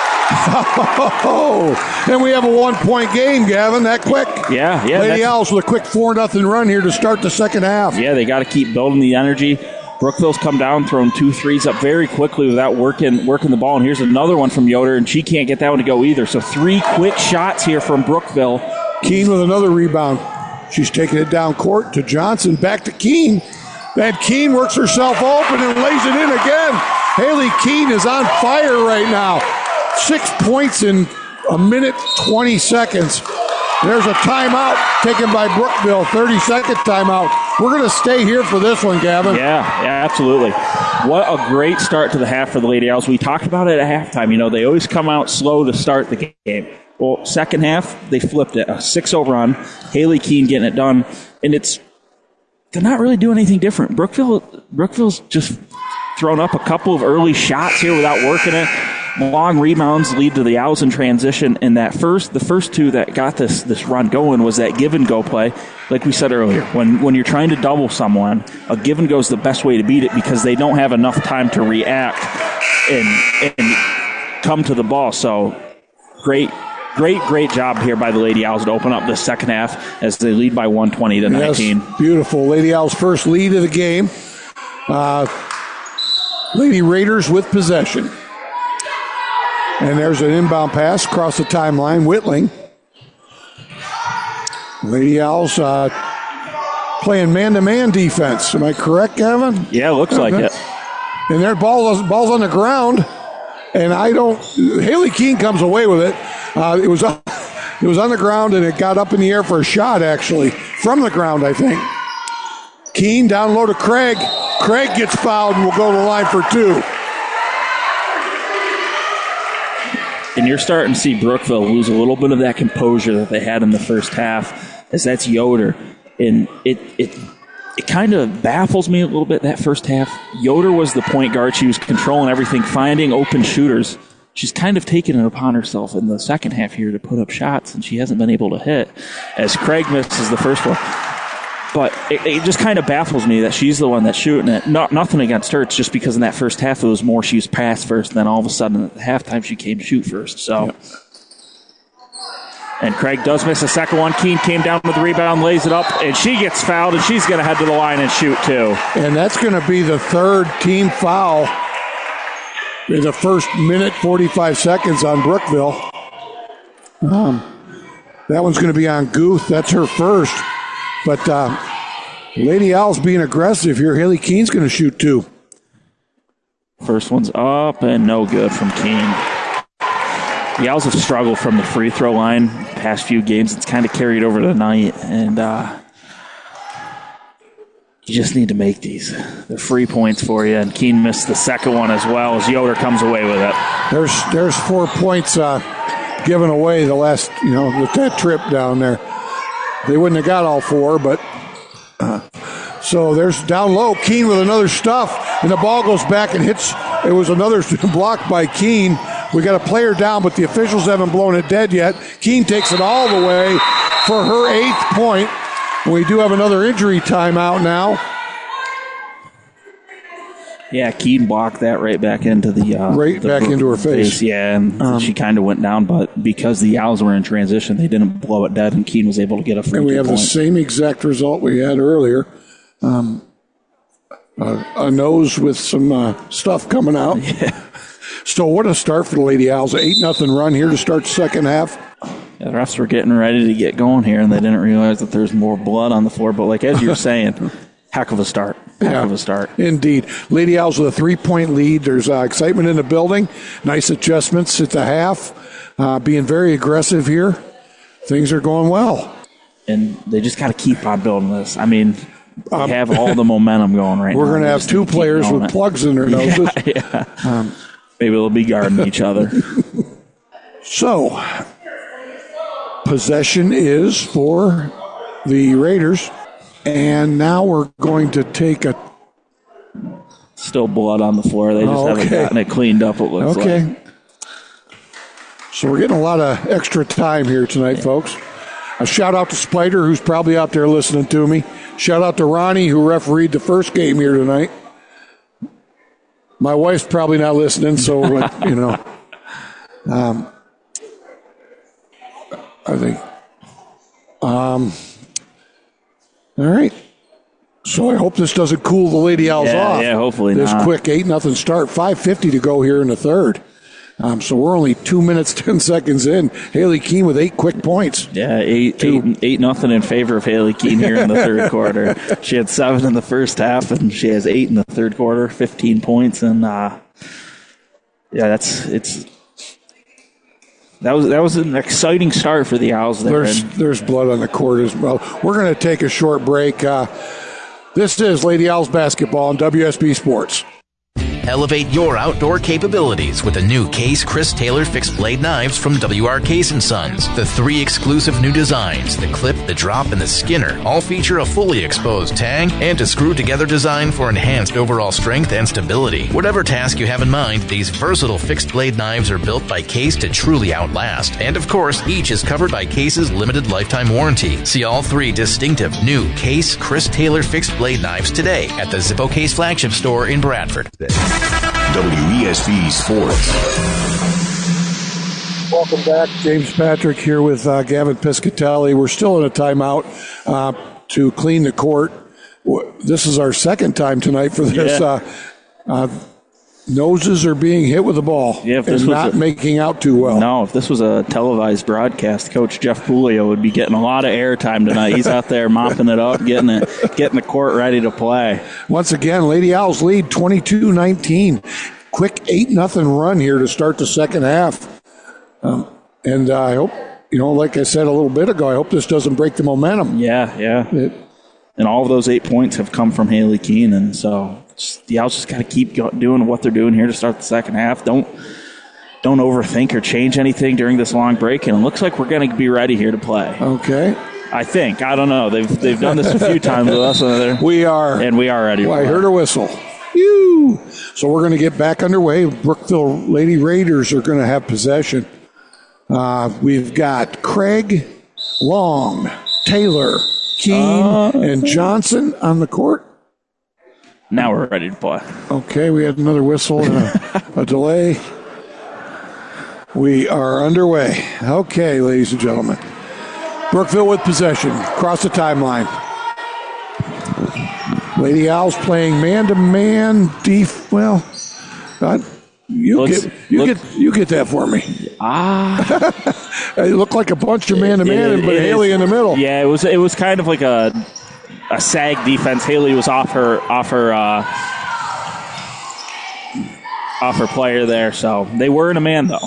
Oh, and we have a 1-point game, Gavin, that quick. Yeah. Lady Owls with a quick 4-0 run here to start the second half. Yeah, they got to keep building the energy. Brookville's come down, thrown 2 threes up very quickly without working the ball. And here's another one from Yoder, and she can't get that one to go either. So 3 quick shots here from Brookville. Keene with another rebound. She's taking it down court to Johnson. Back to Keene. And Keene works herself open and lays it in again. Haley Keene is on fire right now. 6 points in a minute, 20 seconds. There's a timeout taken by Brookville, 30-second timeout. We're going to stay here for this one, Gavin. Yeah, absolutely. What a great start to the half for the Lady Owls. We talked about it at halftime. They always come out slow to start the game. Well, second half, they flipped it. A 6-0 run. Haley Keene getting it done. And they're not really doing anything different. Brookville's just thrown up a couple of early shots here without working it. long rebounds lead to the Owls in transition, and the first two that got this run going was that give and go play. Like we said earlier, when you're trying to double someone, a give and go is the best way to beat it because they don't have enough time to react and come to the ball. So great job here by the Lady Owls to open up the second half as they lead by 120-19. Yes, beautiful. Lady Owls' first lead of the game. Lady Raiders with possession. And there's an inbound pass across the timeline. Whitling. Lady Owls playing man-to-man defense. Am I correct, Kevin? Yeah, looks like it. And their ball's on the ground. And Haley Keene comes away with it. It was on the ground, and it got up in the air for a shot, actually. From the ground, I think. Keene down low to Craig. Craig gets fouled and will go to the line for 2. And you're starting to see Brookville lose a little bit of that composure that they had in the first half, as that's Yoder. And it kind of baffles me a little bit, that first half. Yoder was the point guard. She was controlling everything, finding open shooters. She's kind of taken it upon herself in the second half here to put up shots, and she hasn't been able to hit, as Craig misses the first one. But it just kind of baffles me that she's the one that's shooting it. Nothing against her. It's just because in that first half it was more she was pass first, and then all of a sudden at halftime she came to shoot first. So, yep. And Craig does miss a second one. Keene came down with the rebound, lays it up, and she gets fouled, and she's going to head to the line and shoot too. And that's going to be the third team foul in the first minute, 45 seconds on Brookville. That one's going to be on Guth. That's her first. But Lady Owls being aggressive here. Haley Keene's going to shoot 2. First one's up and no good from Keene. The Owls have struggled from the free throw line the past few games. It's kind of carried over tonight, and you just need to make these. They're free points for you, and Keene missed the second one as well as Yoder comes away with it. There's 4 points given away the last, with that trip down there. They wouldn't have got all 4, but so there's down low. Keene with another stuff, and the ball goes back and hits. It was another block by Keene. We got a player down, but the officials haven't blown it dead yet. Keene takes it all the way for her 8th point. We do have another injury timeout now. Yeah, Keene blocked that right back into into her face. Yeah, and she kind of went down, but because the Owls were in transition, they didn't blow it dead, and Keene was able to get a free. And we have point. The same exact result we had earlier. A nose with some stuff coming out. Yeah. So what a start for the Lady Owls. An 8-0 run here to start the second half. Yeah, the refs were getting ready to get going here, and they didn't realize that there's more blood on the floor. But like as you're saying, heck of a start. Heck of a start. Indeed. Lady Owls with a 3-point lead. There's excitement in the building. Nice adjustments at the half. Being very aggressive here. Things are going well. And they just got to keep on building this. I mean, they have all the momentum going right now. We're going to have 2 players with plugs in their noses. Yeah. Maybe they'll be guarding each other. So, possession is for the Raiders. And now we're going to take a... Still blood on the floor. They just haven't gotten it cleaned up, it looks like. So we're getting a lot of extra time here tonight, folks. A shout out to Spider, who's probably out there listening to me. Shout out to Ronnie, who refereed the first game here tonight. My wife's probably not listening, so, I think. All right. So I hope this doesn't cool the Lady Owls off. Yeah, hopefully this not. Quick 8-0 start. 5:50 to go here in the third. So we're only 2 minutes, 10 seconds in. Haley Keene with 8 quick points. Yeah, 8-0 in favor of Haley Keene here in the third quarter. She had 7 in the first half, and she has 8 in the third quarter, 15 points. And, that was an exciting start for the Owls there. There's blood on the court as well. We're going to take a short break. This is Lady Owls basketball on WSB Sports. Elevate your outdoor capabilities with the new Case Chris Taylor fixed blade knives from W.R. Case & Sons. The 3 exclusive new designs, the clip, the drop, and the skinner, all feature a fully exposed tang and a screw-together design for enhanced overall strength and stability. Whatever task you have in mind, these versatile fixed blade knives are built by Case to truly outlast. And of course, each is covered by Case's limited lifetime warranty. See all 3 distinctive new Case Chris Taylor fixed blade knives today at the Zippo Case flagship store in Bradford. WESB Sports. Welcome back. James Patrick here with Gavin Piscatelli. We're still in a timeout to clean the court. This is our second time tonight for this. Noses are being hit with the ball and not making out too well. No, if this was a televised broadcast, Coach Jeff Pulio would be getting a lot of airtime tonight. He's out there mopping it up, getting the court ready to play. Once again, Lady Owls lead 22-19. Quick 8-0 run here to start the second half. And I hope, like I said a little bit ago, I hope this doesn't break the momentum. Yeah. And all of those 8 points have come from Haley Keenan, so the Owls just got to keep doing what they're doing here to start the second half. Don't overthink or change anything during this long break, and it looks like we're going to be ready here to play. Okay. I think. I don't know. They've done this a few times with us. We are. And we are ready. Well, I heard a whistle. Phew. So we're going to get back underway. Brookville Lady Raiders are going to have possession. We've got Craig, Long, Taylor, Keene, and Johnson on the court. Now we're ready to play. Okay, we had another whistle and a delay. We are underway. Okay, ladies and gentlemen. Brookville with possession. Across the timeline. Lady Owls playing man-to-man. You get that for me. It looked like a bunch of man-to-man, but Haley in the middle. Yeah, it was kind of like a sag defense. Haley was off her player there, so they were in a man though.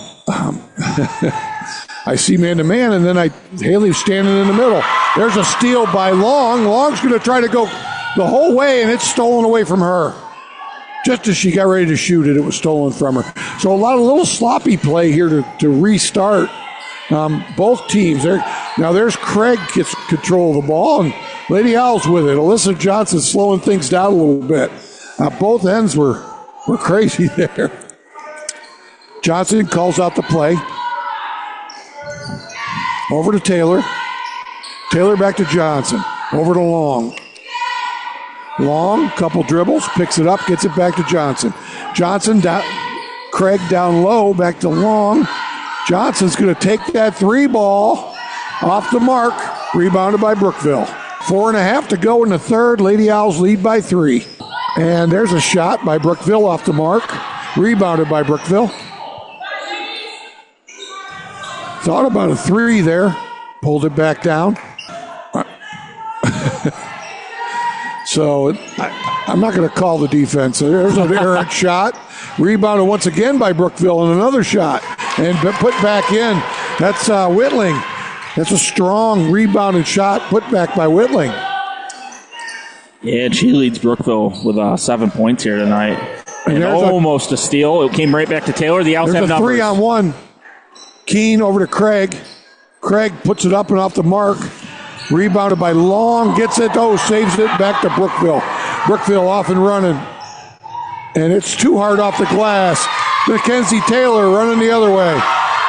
I see man-to-man, and then Haley's standing in the middle. There's a steal by Long. Long's going to try to go the whole way, and it's stolen away from her. Just as she got ready to shoot it, it was stolen from her. So a little sloppy play here to restart both teams. Now there's Craig gets control of the ball, and Lady Owls with it. Alyssa Johnson slowing things down a little bit. Both ends were crazy there. Johnson calls out the play. Over to Taylor. Taylor back to Johnson. Over to Long. Long, couple dribbles, picks it up, gets it back to Johnson. Johnson, Craig down low, back to Long. Johnson's going to take that 3 ball off the mark. Rebounded by Brookville. 4.5 to go in the third. Lady Owls lead by 3. And there's a shot by Brookville off the mark. Rebounded by Brookville. Thought about a 3 there. Pulled it back down. So I'm not going to call the defense. There's an errant shot. Rebounded once again by Brookville, and another shot. And put back in. That's Whitling. That's a strong rebounded shot put back by Whitling. Yeah, and she leads Brookville with 7 points here tonight. And almost a steal. It came right back to Taylor. The Owls have numbers. 3-on-1. Keene over to Craig. Craig puts it up and off the mark. Rebounded by Long. Gets it. Saves it back to Brookville. Brookville off and running. And it's too hard off the glass. Mackenzie Taylor running the other way.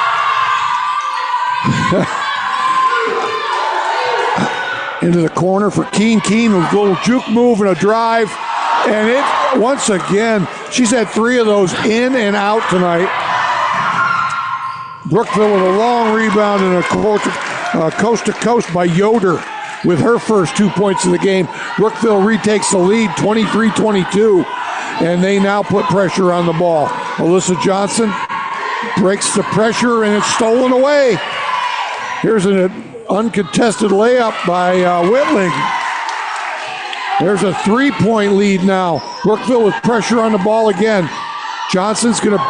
Into the corner for Keene. Keene with a little juke move and a drive. And it, once again, she's had 3 of those in and out tonight. Brookville with a long rebound and a coast-to-coast by Yoder with her first 2 points of the game. Brookville retakes the lead, 23-22, and they now put pressure on the ball. Alyssa Johnson breaks the pressure, and it's stolen away. Here's an uncontested layup by Whitling. There's a 3-point lead now. Brookville with pressure on the ball again. Johnson's going to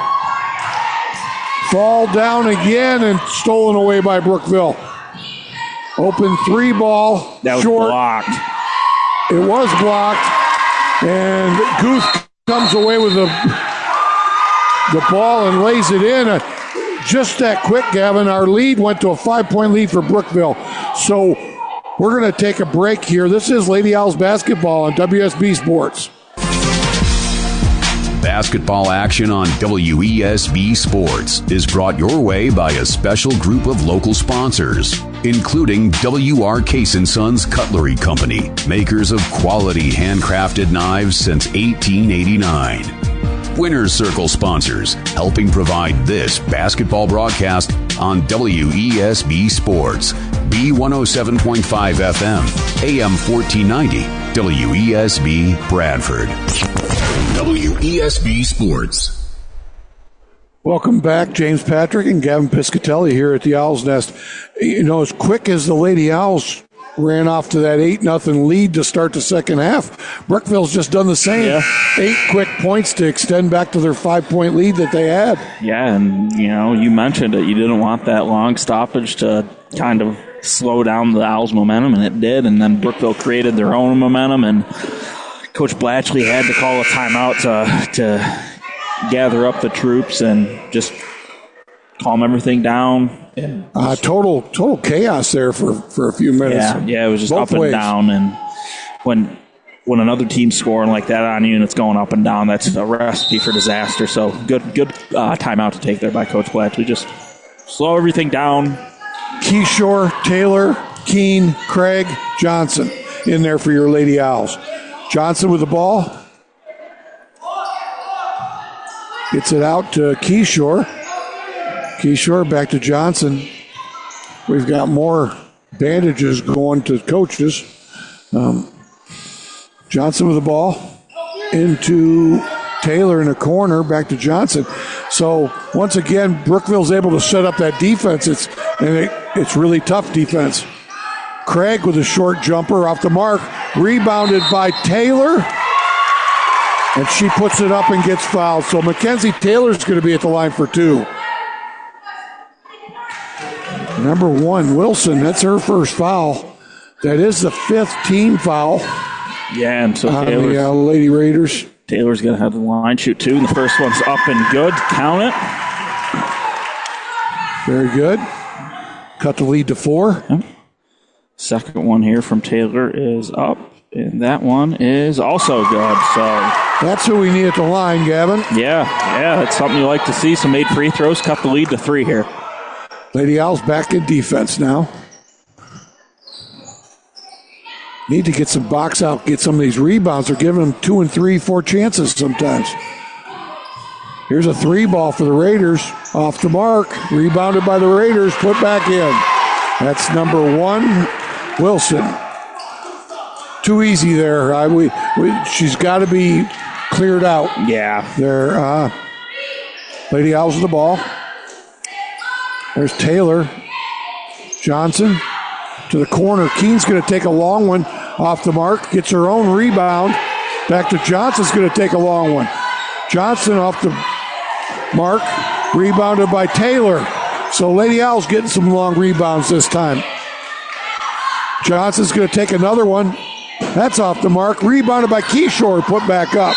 fall down again and stolen away by Brookville. Open 3 ball. That was short. Blocked. It was blocked. And Guth comes away with a the ball and lays it in. Just that quick, Gavin. Our lead went to a 5-point lead for Brookville. So we're going to take a break here. This is Lady Owls basketball on WSB Sports. Basketball action on WESB Sports is brought your way by a special group of local sponsors, including W.R. Case & Sons Cutlery Company, makers of quality handcrafted knives since 1889. Winners Circle sponsors, helping provide this basketball broadcast on WESB Sports, B107.5 FM, AM 1490, WESB Bradford. WESB Sports. Welcome back, James Patrick and Gavin Piscatelli here at the Owl's Nest. You know, as quick as the Lady Owls ran off to that 8-0 lead to start the second half, Brookville's just done the same. Yeah. 8 quick points to extend back to their 5-point lead that they had. Yeah, and, you know, you mentioned it. You didn't want that long stoppage to kind of slow down the Owls' momentum, and it did. And then Brookville created their own momentum, and Coach Blatchley had to call a timeout to gather up the troops and just calm everything down. Total chaos there for a few minutes. Yeah, it was just both up ways. And down. And when another team's scoring like that on you and it's going up and down, that's a recipe for disaster. So good timeout to take there by Coach Blatchley. Just slow everything down. Keyshore, Taylor, Keene, Craig, Johnson in there for your Lady Owls. Johnson with the ball. Gets it out to Keyshore. Keyshore back to Johnson. We've got more bandages going to coaches. Johnson with the ball into Taylor in the corner, back to Johnson. So once again, Brookville's able to set up that defense. It's really tough defense. Craig with a short jumper off the mark, rebounded by Taylor, and she puts it up and gets fouled. So Mackenzie Taylor's going to be at the line for 2. Number 1, Wilson, that's her first foul. That is the 5th team foul. Yeah, and so on the Lady Raiders. Taylor's going to have the line shoot 2, and the first one's up and good. Count it. Very good. Cut the lead to 4. Yep. Second one here from Taylor is up, and that one is also good. So that's who we need at the line, Gavin. Yeah, that's something you like to see. Some made free throws, cut the lead to 3 here. Lady Owls back in defense now. Need to get some box out, get some of these rebounds. They're giving them 2 and 3, 4 chances sometimes. Here's a 3 ball for the Raiders. Off the mark. Rebounded by the Raiders. Put back in. That's number 1, Wilson. Too easy there. She's got to be cleared out. Yeah. There. Lady Owls with the ball. There's Taylor. Johnson to the corner. Keene's going to take a long one off the mark. Gets her own rebound. Back to Johnson's going to take a long one. Johnson off the mark. Rebounded by Taylor. So Lady Owls getting some long rebounds this time. Johnson's going to take another one. That's off the mark. Rebounded by Keyshore. Put back up.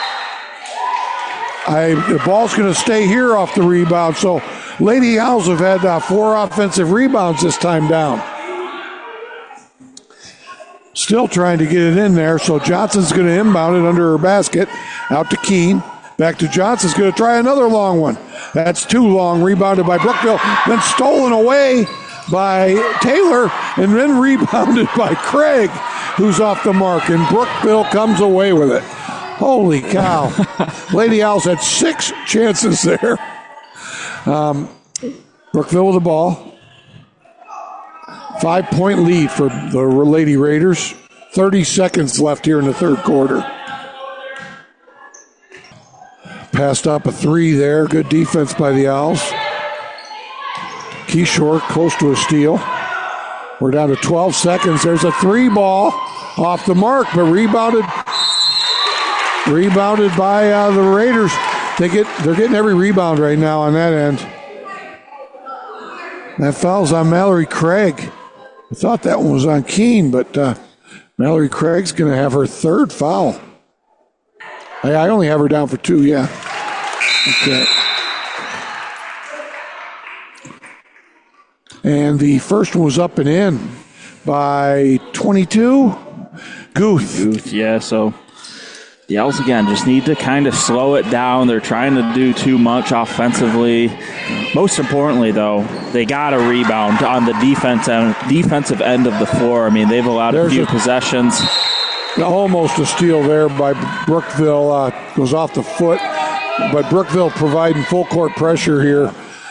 The ball's going to stay here off the rebound. So Lady Owls have had 4 offensive rebounds this time down. Still trying to get it in there. So Johnson's going to inbound it under her basket. Out to Keene. Back to Johnson's going to try another long one. That's too long. Rebounded by Brookville. Then stolen away by Taylor. And then rebounded by Craig, who's off the mark. And Brookville comes away with it. Holy cow. Lady Owls had 6 chances there. Brookville with the ball. 5-point lead for the Lady Raiders. 30 seconds left here in the third quarter. Passed up a 3 there. Good defense by the Owls. Keyshore close to a steal. We're down to 12 seconds. There's a 3 ball off the mark, but rebounded by the Raiders. They're getting every rebound right now on that end. That foul's on Mallory Craig. I thought that one was on Keene, but Mallory Craig's going to have her 3rd foul. I only have her down for 2, yeah. Okay. And the first one was up and in by 22. Guth, yeah, so the Owls, again, just need to kind of slow it down. They're trying to do too much offensively. Most importantly, though, they got a rebound on the defensive end of the floor. I mean, they've allowed a few possessions. Almost a steal there by Brookville. Goes off the foot, but Brookville providing full court pressure here.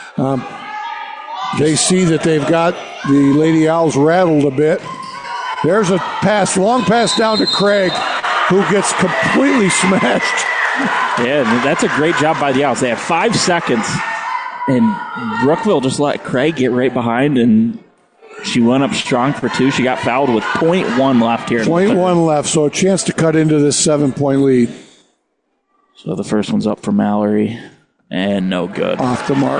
They see that they've got the Lady Owls rattled a bit. There's a pass, long pass down to Craig, who gets completely smashed. Yeah, that's a great job by the Owls. They have 5 seconds, and Brookville just let Craig get right behind, and she went up strong for 2. She got fouled with 0.1 left here. 0.1 left, so a chance to cut into this 7-point lead. So the first one's up for Mallory, and no good. Off the mark.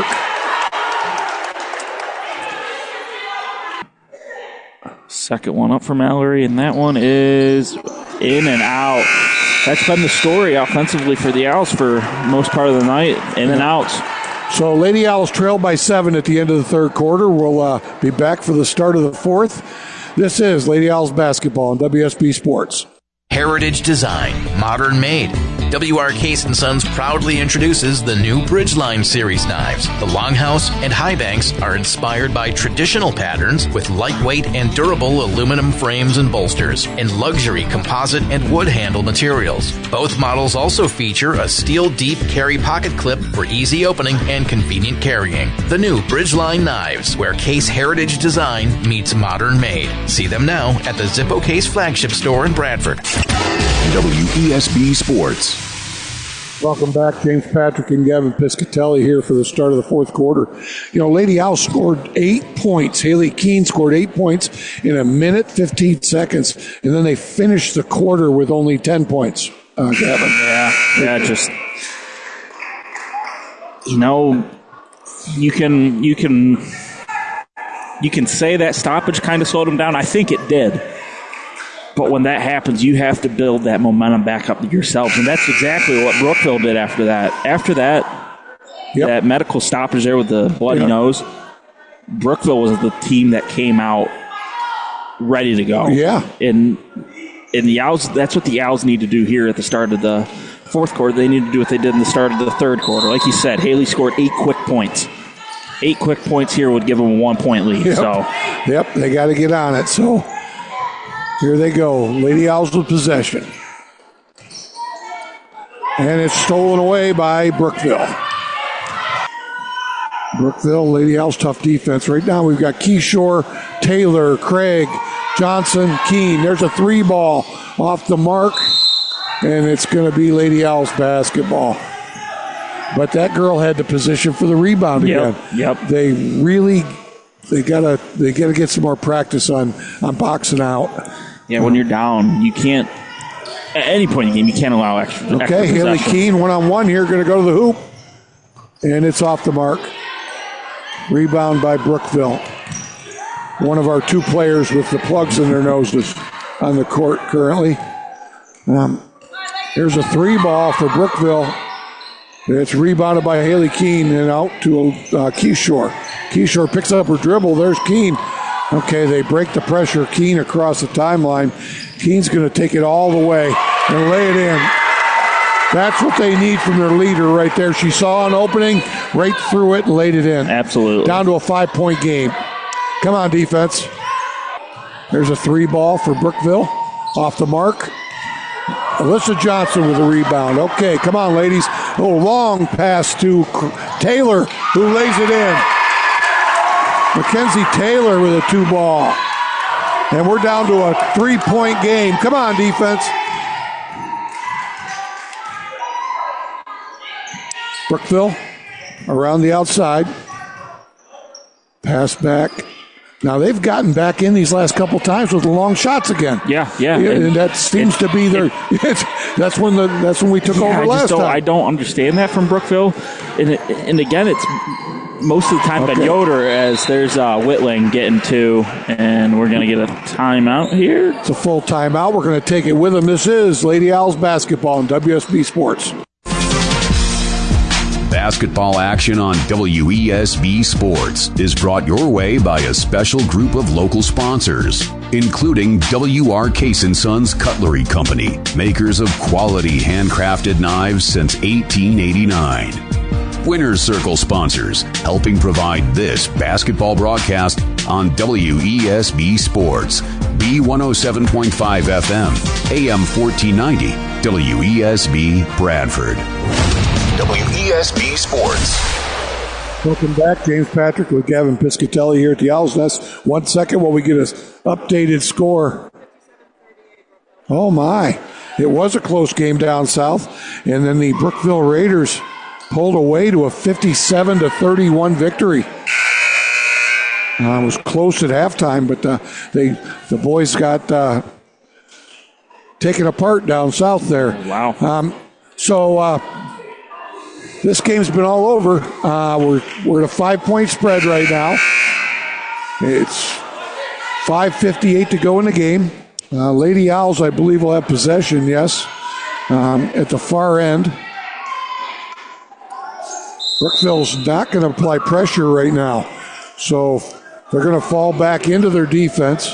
Second one up for Mallory, and that one is in and out. That's been the story offensively for the Owls for most part of the night, in and out. So Lady Owls trail by 7 at the end of the third quarter. We'll be back for the start of the fourth. This is Lady Owls basketball on WSB Sports. Heritage design, modern made. W.R. Case & Sons proudly introduces the new Bridgeline Series knives. The Longhouse and Highbanks are inspired by traditional patterns with lightweight and durable aluminum frames and bolsters and luxury composite and wood handle materials. Both models also feature a steel deep carry pocket clip for easy opening and convenient carrying. The new Bridgeline knives, where Case heritage design meets modern made. See them now at the Zippo Case flagship store in Bradford. WESB Sports. Welcome back. James Patrick and Gavin Piscatelli here for the start of the fourth quarter. You know, Lady Owls scored 8 points. Haley Keene scored 8 points in 1 minute, 15 seconds, and then they finished the quarter with only 10 points, Gavin. Yeah, just, you know, you can say that stoppage kind of slowed them down. I think it did. But when that happens, you have to build that momentum back up yourselves. And that's exactly what Brookville did after that. After that, that medical stoppage there with the bloody nose, Brookville was the team that came out ready to go. Yeah. And the Owls, that's what the Owls need to do here at the start of the fourth quarter. They need to do what they did in the start of the third quarter. Like you said, Haley scored 8 quick points. 8 quick points here would give them a 1-point lead. Yep, they got to get on it. So here they go. Lady Owls with possession. And it's stolen away by Brookville. Brookville, Lady Owls, tough defense. Right now we've got Keyshore, Taylor, Craig, Johnson, Keene. There's a 3-ball off the mark. And it's going to be Lady Owls basketball. But that girl had the position for the rebound again. Yep. They gotta get some more practice on boxing out. Yeah, when you're down, you can't. At any point in the game, you can't allow extra. Okay, Haley Keene 1-on-1 here, going to go to the hoop, and it's off the mark. Rebound by Brookville. One of our 2 players with the plugs in their noses on the court currently. Here's a 3-ball for Brookville. It's rebounded by Haley Keene and out to Keyshore. Keyshore picks up her dribble. There's Keene. Okay, they break the pressure. Keene across the timeline. Keene's going to take it all the way and lay it in. That's what they need from their leader right there. She saw an opening, right through it, and laid it in. Absolutely. Down to a 5-point game. Come on, defense. There's a 3-ball for Brookville. Off the mark. Alyssa Johnson with a rebound. Okay, come on, ladies. A long pass to Taylor, who lays it in. Mackenzie Taylor with a 2-ball. And we're down to a 3-point game. Come on, defense. Brookville around the outside. Pass back. Now, they've gotten back in these last couple times with the long shots again. Yeah. And that seems to be their. That's when we took over last time. I don't understand that from Brookville. And again, it's most of the time Ben Yoder, as there's Whitling getting 2, and we're going to get a timeout here. It's a full timeout. We're going to take it with them. This is Lady Owls basketball on WSB Sports. Basketball action on WESB Sports is brought your way by a special group of local sponsors, including W.R. Case & Sons Cutlery Company, makers of quality handcrafted knives since 1889. Winners Circle sponsors, helping provide this basketball broadcast on WESB Sports, B107.5 FM, AM 1490, WESB Bradford. WESB Sports. Welcome back. James Patrick with Gavin Piscatelli here at the Owl's Nest. 1 second while we get an updated score. Oh, my. It was a close game down south, and then the Brookville Raiders pulled away to a 57-31 victory. It was close at halftime, but the boys got taken apart down south there. Wow. So this game's been all over. We're at a 5-point spread right now. It's 5:58 to go in the game. Lady Owls, I believe, will have possession, yes, at the far end. Brookville's not going to apply pressure right now. So they're going to fall back into their defense.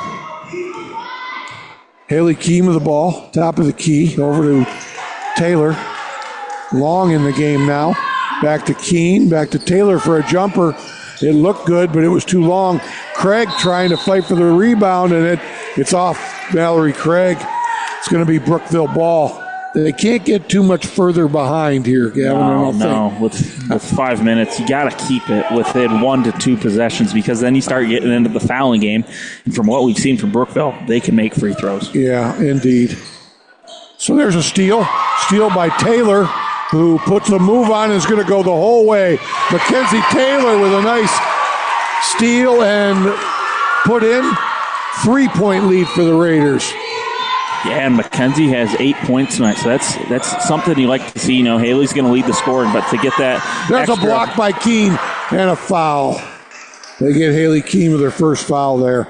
Haley Keem with the ball, top of the key, over to Taylor. Long in the game now. Back to Keene, back to Taylor for a jumper. It looked good, but it was too long. Craig trying to fight for the rebound, and it's off Mallory Craig. It's going to be Brookville ball. They can't get too much further behind here, Gavin. No. With 5 minutes, you got to keep it within 1 to 2 possessions, because then you start getting into the fouling game. And from what we've seen from Brookville, they can make free throws. Yeah, indeed. So there's a steal. Steal by Taylor, who puts a move on and is going to go the whole way. Mackenzie Taylor with a nice steal and put in. 3-point lead for the Raiders. Yeah, and Mackenzie has 8 points tonight, so that's something you like to see. You know, Haley's going to lead the scoring, but to get that There's a block by Keene and a foul. They get Haley Keene with her first foul there.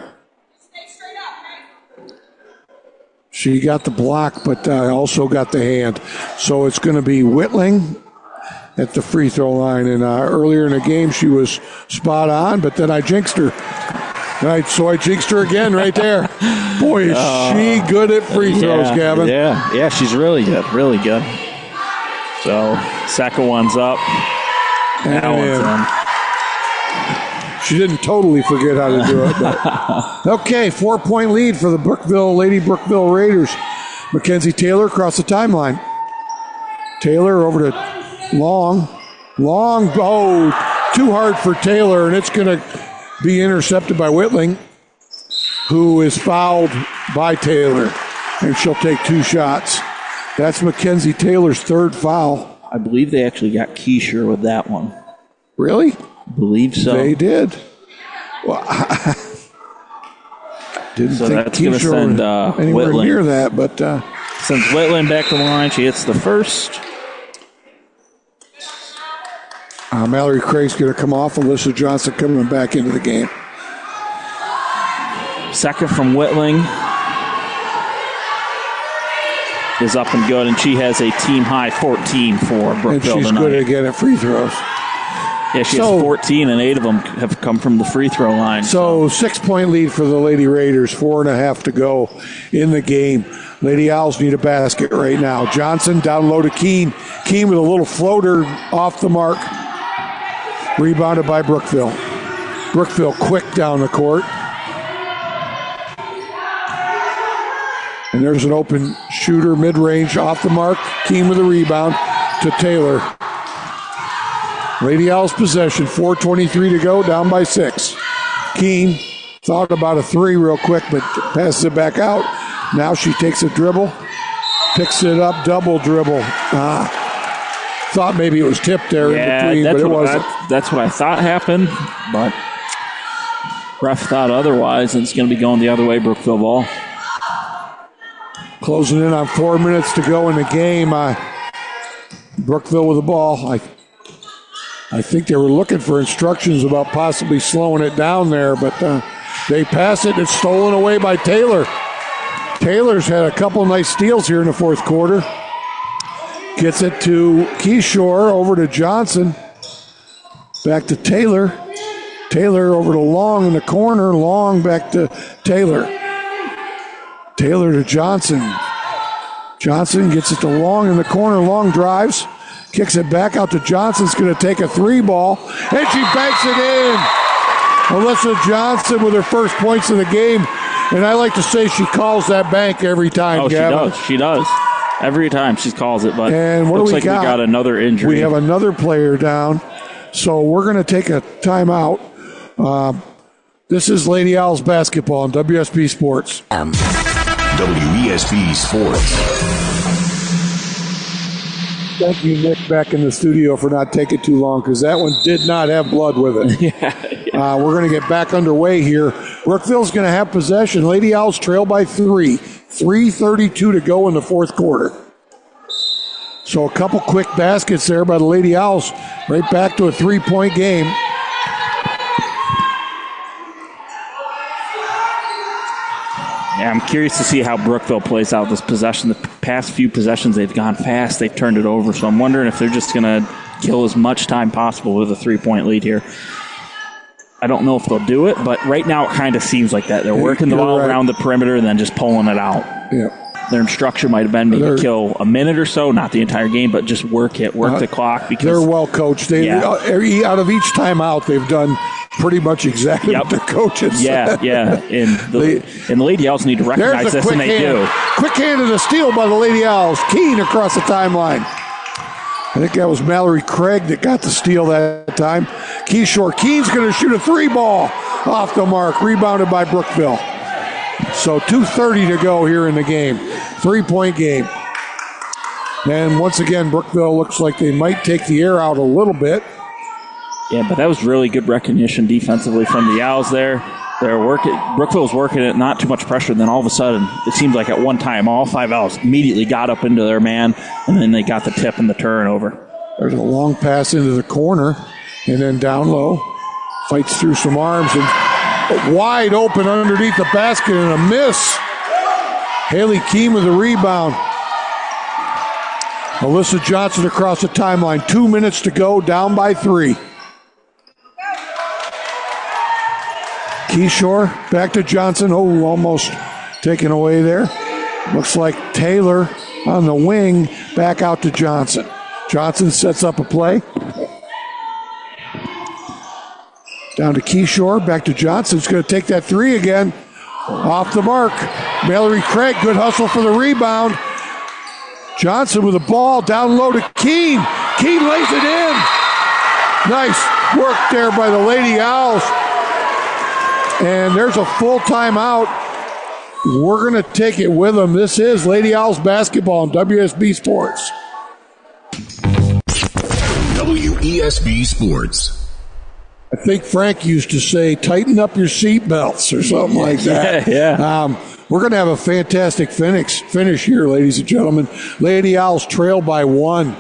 She got the block, but also got the hand. So it's going to be Whitling at the free throw line. And earlier in the game, she was spot on, but then I jinxed her. So I jinxed her again right there. Boy, is she good at free throws, Gavin. Yeah, she's really good, really good. So, second one's up. That one's in. She didn't totally forget how to do it. But. Okay, 4-point lead for the Lady Brookville Raiders. Mackenzie Taylor across the timeline. Taylor over to Long. Too hard for Taylor, and it's going to be intercepted by Whitling, who is fouled by Taylor, and she'll take 2 shots. That's Mackenzie Taylor's third foul. I believe they actually got Keisher with that one. Really? I believe so. They did. Well, didn't so think that's going to send anywhere Whitling near that, but sends Whitling back to the line. She hits the first. Mallory Craig's going to come off. Alyssa Johnson coming back into the game. Second from Whitling is up and good, and she has a team-high 14 for Brookville and she's tonight. Good again at free throws. Yeah, she has 14, and 8 of them have come from the free throw line. So 6-point lead for the Lady Raiders, 4.5 to go in the game. Lady Owls need a basket right now. Johnson down low to Keene. Keene with a little floater off the mark. Rebounded by Brookville. Brookville quick down the court. And there's an open shooter mid-range off the mark. Keene with a rebound to Taylor. Lady Owls possession, 4:23 to go, down by 6. Keene thought about a 3 real quick, but passes it back out. Now she takes a dribble, picks it up, double dribble. Thought maybe it was tipped there in between, but it wasn't. That's what I thought happened, but ref thought otherwise, and it's going to be going the other way, Brookville ball. Closing in on 4 minutes to go in the game. Brookville with the ball. I think they were looking for instructions about possibly slowing it down there, but they pass it. It's stolen away by Taylor. Taylor's had a couple nice steals here in the fourth quarter. Gets it to Keyshore, over to Johnson. Back to Taylor. Taylor over to Long in the corner. Long back to Taylor. Taylor to Johnson. Johnson gets it to Long in the corner. Long drives. Kicks it back out to Johnson's going to take a 3-ball. And she banks it in. Alyssa Johnson with her first points of the game. And I like to say she calls that bank every time, Gavin. She does. Every time she calls it. But and what looks do we like we got another injury. We have another player down. So we're going to take a timeout. This is Lady Owls basketball on WSB Sports. WESB Sports. Thank you, Nick, back in the studio for not taking too long because that one did not have blood with it. Yeah. We're going to get back underway here. Brookville's going to have possession. Lady Owls trail by 3. 3:32 to go in the fourth quarter. So a couple quick baskets there by the Lady Owls. Right back to a 3-point game. Yeah, I'm curious to see how Brookville plays out this possession. The past few possessions, they've gone fast. They've turned it over. So I'm wondering if they're just going to kill as much time possible with a 3-point lead here. I don't know if they'll do it, but right now it kind of seems like that. They're working the ball around the perimeter and then just pulling it out. Yeah. Their instruction might have been maybe kill a minute or so, not the entire game, but just work the clock. Because they're well coached. Out of each timeout, they've done pretty much exactly what their coaches said. Yeah. And the Lady Owls need to recognize this, and they do. Quick hand and a steal by the Lady Owls. Keene across the timeline. I think that was Mallory Craig that got the steal that time. Keyshore. Keene's going to shoot a 3-ball off the mark. Rebounded by Brookville. So 2:30 to go here in the game. 3-point game. And once again, Brookville looks like they might take the air out a little bit. Yeah, but that was really good recognition defensively from the Owls there. Brookville's working it, not too much pressure. Then all of a sudden, it seems like at one time, all 5 Owls immediately got up into their man, and then they got the tip and the turnover. There's a long pass into the corner, and then down low. Fights through some arms, and wide open underneath the basket, and a miss. Haley Keene with the rebound. Alyssa Johnson across the timeline. 2 minutes to go, down by 3. Keyshore back to Johnson. Oh, almost taken away there. Looks like Taylor on the wing. Back out to Johnson. Johnson sets up a play. Down to Keyshore. Back to Johnson. He's going to take that 3 again. Off the mark. Mallory Craig. Good hustle for the rebound. Johnson with the ball down low to Keene. Keene lays it in. Nice work there by the Lady Owls. And there's a full timeout. We're going to take it with them. This is Lady Owls basketball on WSB Sports. WESB Sports. I think Frank used to say, tighten up your seatbelts or something like that. Yeah. We're going to have a fantastic finish here, ladies and gentlemen. Lady Owls trail by 1.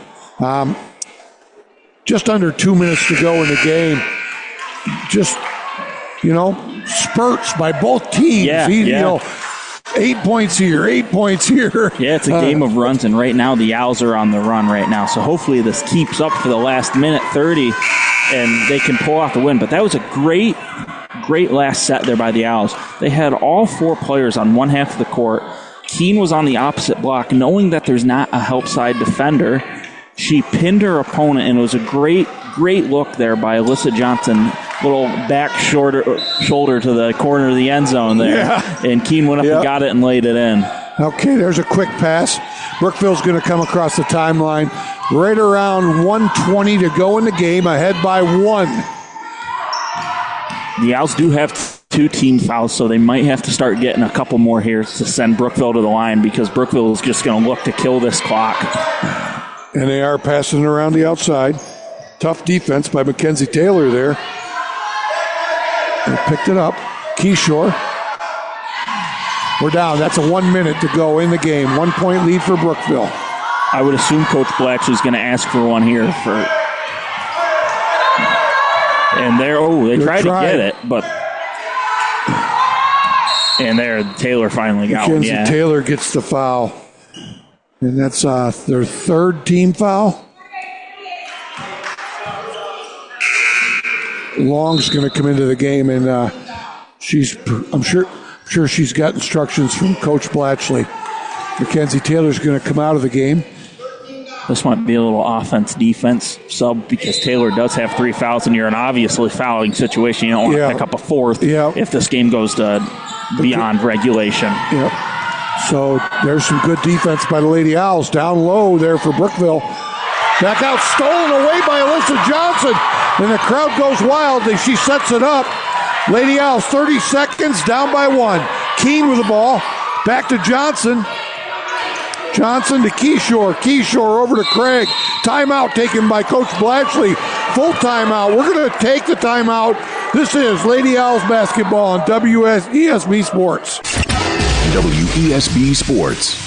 Just under 2 minutes to go in the game. Just, spurts by both teams. 8 points here, 8 points here. Yeah, it's a game of runs, and right now the Owls are on the run right now. So hopefully this keeps up for the last minute 30, and they can pull off the win. But that was a great last set there by the Owls. They had all 4 players on one half of the court. Keene was on the opposite block. Knowing that there's not a help side defender, she pinned her opponent, and it was a great look there by Alyssa Johnson. Little back shoulder to the corner of the end zone there. Yeah. And Keene went up and got it and laid it in. Okay, there's a quick pass. Brookville's going to come across the timeline. Right around 1:20 to go in the game, ahead by 1. The Owls do have 2 team fouls, so they might have to start getting a couple more here to send Brookville to the line, because Brookville is just going to look to kill this clock. And they are passing it around the outside. Tough defense by Mackenzie Taylor there. They picked it up. Keyshore. We're down. That's a 1 minute to go in the game. 1 point lead for Brookville. I would assume Coach Blatchley is going to ask for one here. And they tried to get it, but. And there, Taylor finally got one. Mackenzie Taylor gets the foul. And that's their third team foul. Long's going to come into the game, and I'm sure she's got instructions from Coach Blatchley. Mackenzie Taylor's going to come out of the game. This might be a little offense-defense sub because Taylor does have 3 fouls, and you're in an obviously fouling situation. You don't want to pick up a fourth if this game goes to beyond regulation. Yep. So there's some good defense by the Lady Owls. Down low there for Brookville. Back out, stolen away by Alyssa Johnson. And the crowd goes wild. She sets it up. Lady Owls, 30 seconds, down by 1. Keene with the ball. Back to Johnson. Johnson to Keyshore. Keyshore over to Craig. Timeout taken by Coach Blatchley. Full timeout. We're going to take the timeout. This is Lady Owls basketball on WESB Sports. WESB Sports.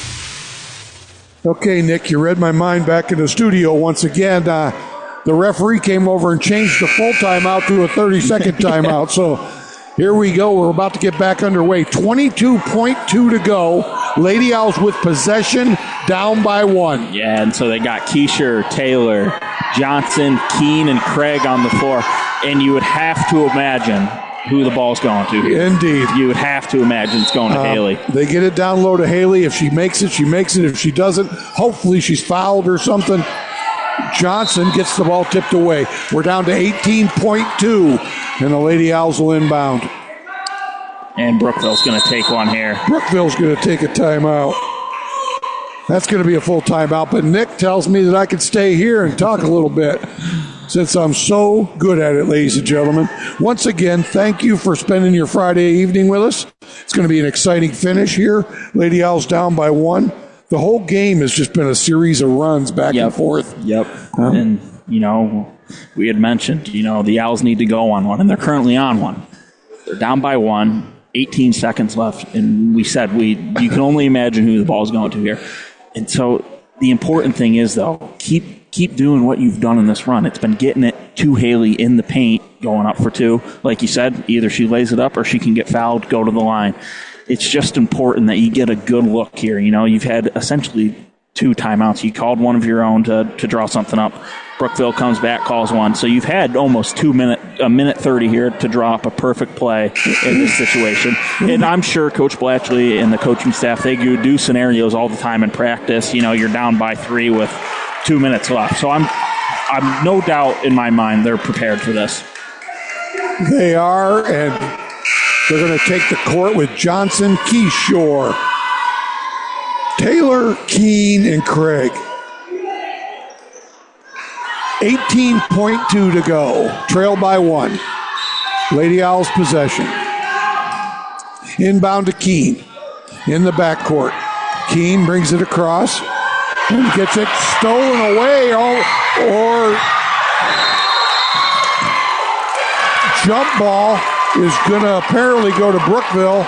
Okay, Nick, you read my mind back in the studio once again. The referee came over and changed the full timeout to a 30-second timeout. So here we go. We're about to get back underway. 22.2 to go. Lady Owls with possession, down by 1. Yeah, and so they got Keisher, Taylor, Johnson, Keene, and Craig on the floor. And you would have to imagine who the ball's going to here. Indeed. You would have to imagine it's going to Haley. They get it down low to Haley. If she makes it, she makes it. If she doesn't, hopefully she's fouled or something. Johnson gets the ball tipped away. We're down to 18.2, and the Lady Owls will inbound. And Brookville's going to take one here. Brookville's going to take a timeout. That's going to be a full timeout, but Nick tells me that I can stay here and talk a little bit since I'm so good at it, ladies and gentlemen. Once again, thank you for spending your Friday evening with us. It's going to be an exciting finish here. Lady Owls down by 1. The whole game has just been a series of runs back and forth. Yep. And, we had mentioned, the Owls need to go on one, and they're currently on one. They're down by 1, 18 seconds left, and we said you can only imagine who the ball's going to here. And so the important thing is, though, keep doing what you've done in this run. It's been getting it to Haley in the paint, going up for 2. Like you said, either she lays it up or she can get fouled, go to the line. It's just important that you get a good look here. You've had essentially 2 timeouts. You called one of your own to draw something up. Brookville comes back, calls one. So you've had almost a minute 30 here to draw up a perfect play in this situation. And I'm sure Coach Blatchley and the coaching staff, they do scenarios all the time in practice. You're down by 3 with 2 minutes left. So I'm no doubt in my mind they're prepared for this. They are, and they're going to take the court with Johnson, Keyshore, Taylor, Keene, and Craig. 18.2 to go. Trail by 1. Lady Owls possession. Inbound to Keene in the backcourt. Keene brings it across and gets it stolen away or jump ball is going to apparently go to Brookville.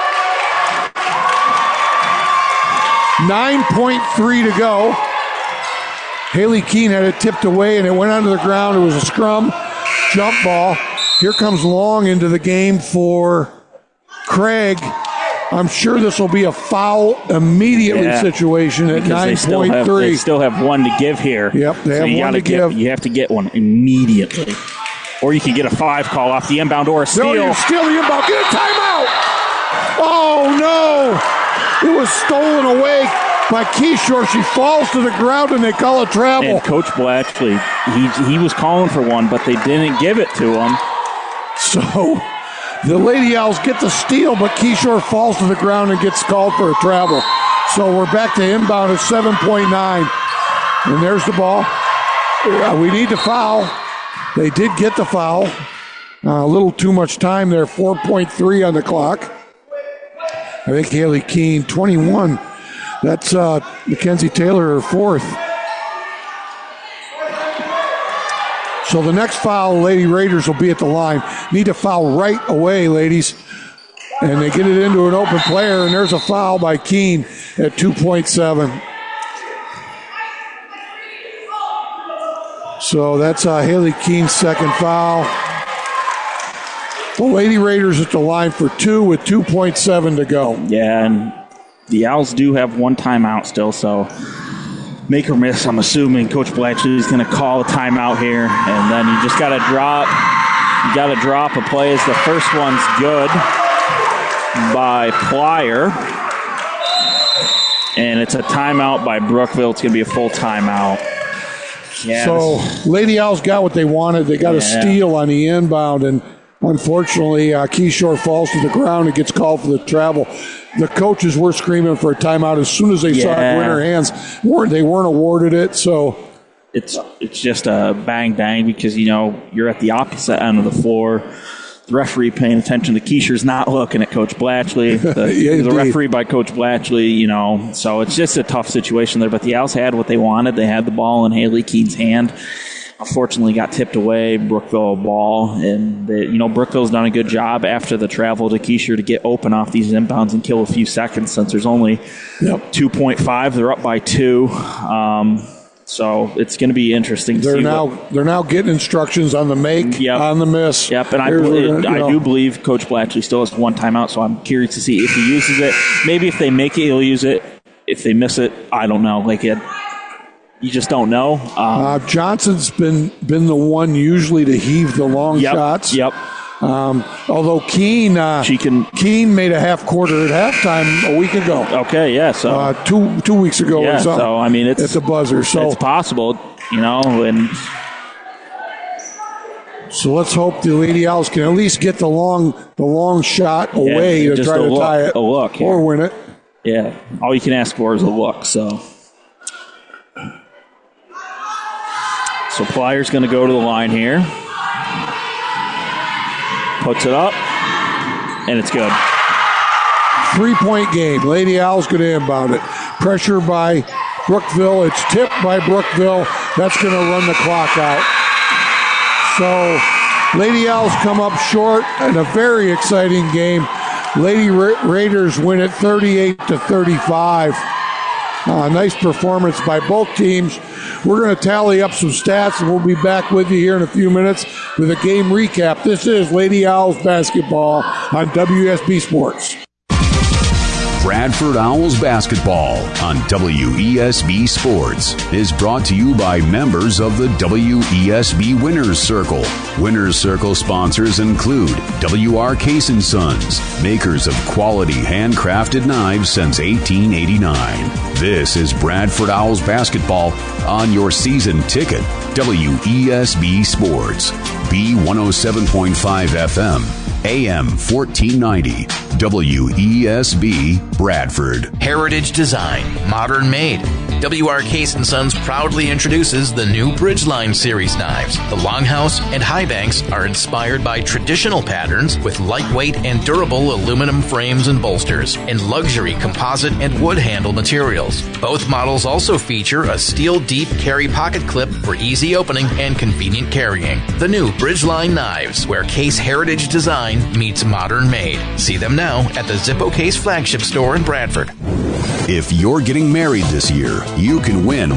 9.3 to go. Haley Keene had it tipped away and it went onto the ground. It was a scrum, jump ball. Here comes Long into the game for Craig. I'm sure this will be a foul immediately situation at 9.3. They still have 1 to give here. Yep, they have 1 to give. You have to get 1 immediately. Or you can get a 5 call off the inbound or a steal. No, you steal the inbound. Get a timeout. Oh, no. It was stolen away by Keyshore. She falls to the ground and they call a travel. And Coach Blatchley, he was calling for 1, but they didn't give it to him. So the Lady Owls get the steal, but Keyshore falls to the ground and gets called for a travel. So we're back to inbound at 7.9. And there's the ball. We need to foul. They did get the foul. A little too much time there. 4.3 on the clock. I think Haley Keene, 21. That's Mackenzie Taylor, her 4th. So the next foul, Lady Raiders will be at the line. Need to foul right away, ladies. And they get it into an open player, and there's a foul by Keene at 2.7. So that's Haley Keene's 2nd foul. The Lady Raiders at the line for 2 with 2.7 to go. Yeah, and The Owls do have one timeout still, so make or miss, I'm assuming Coach Blatchley is going to call a timeout here, and then you just got to drop. You got to drop a play as the first one's good by Plyer, and it's a timeout by Brookville. It's going to be a full timeout. Yeah, so Lady Owls got what they wanted. They got a steal on the inbound, and unfortunately, Keyshore falls to the ground and gets called for the travel. The coaches were screaming for a timeout as soon as they saw it in her hands. They weren't awarded it, so it's just a bang bang because you're at the opposite end of the floor. The referee paying attention to Keisha's not looking at Coach Blatchley. The referee by Coach Blatchley, so it's just a tough situation there. But the Owls had what they wanted. They had the ball in Haley Keene's hand. Unfortunately, got tipped away, Brookville ball, and Brookville's done a good job after the travel to Keisha to get open off these inbounds and kill a few seconds since there's only 2.5. They're up by 2, so it's going to be interesting. They're now getting instructions on the make, on the miss. Yep, and I do believe Coach Blatchley still has one timeout, so I'm curious to see if he uses it. Maybe if they make it, he'll use it. If they miss it, I don't know. You just don't know. Johnson's been the one usually to heave the long shots. Yep. Although Keene made a half quarter at halftime a week ago. Okay, yeah. So 2 weeks ago or something. So I mean, it's at the buzzer. So it's possible, and so let's hope the Lady Owls can at least get the long shot away to try to tie it or win it. Yeah, all you can ask for is a look. So Plyer's going to go to the line here. Puts it up, and it's good. 3-point game. Lady Owls going to inbound it. Pressure by Brookville. It's tipped by Brookville. That's going to run the clock out. So Lady Owls come up short in a very exciting game. Lady Raiders win it 38-35. Nice performance by both teams. We're going to tally up some stats, and we'll be back with you here in a few minutes with a game recap. This is Lady Owls basketball on WSB Sports. Bradford Owls basketball on WESB Sports is brought to you by members of the WESB Winners Circle. Winners Circle sponsors include W.R. Case & Sons, makers of quality handcrafted knives since 1889. This is Bradford Owls basketball on your season ticket, WESB Sports, B107.5 FM. AM 1490, WESB Bradford. Heritage design, modern made. W.R. Case & Sons proudly introduces the new Bridgeline Series knives. The Longhouse and Highbanks are inspired by traditional patterns with lightweight and durable aluminum frames and bolsters and luxury composite and wood handle materials. Both models also feature a steel deep carry pocket clip for easy opening and convenient carrying. The new Bridgeline knives, where Case heritage design meets modern made. See them now at the Zippo Case flagship store in Bradford. If you're getting married this year, you can win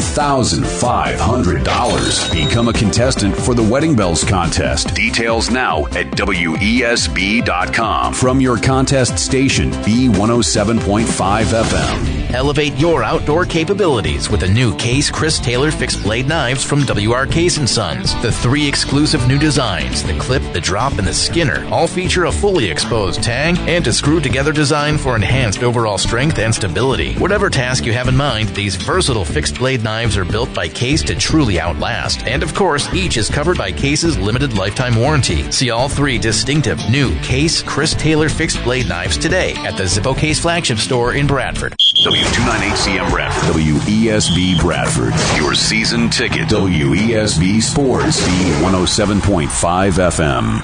$1,500. Become a contestant for the Wedding Bells contest. Details now at WESB.com. From your contest station, B107.5 FM. Elevate your outdoor capabilities with the new Case Chris Taylor fixed blade knives from W.R. Case & Sons. The 3 exclusive new designs, the clip, the drop, and the skinner, all feature a fully exposed tang and a screw-together design for enhanced overall strength and stability. Whatever task you have in mind, these versatile fixed blade knives are built by Case to truly outlast. And of course, each is covered by Case's limited lifetime warranty. See all 3 distinctive new Case Chris Taylor fixed blade knives today at the Zippo Case flagship store in Bradford. W298CM Bradford. WESB Bradford. Your season ticket. WESB Sports. B107.5 FM.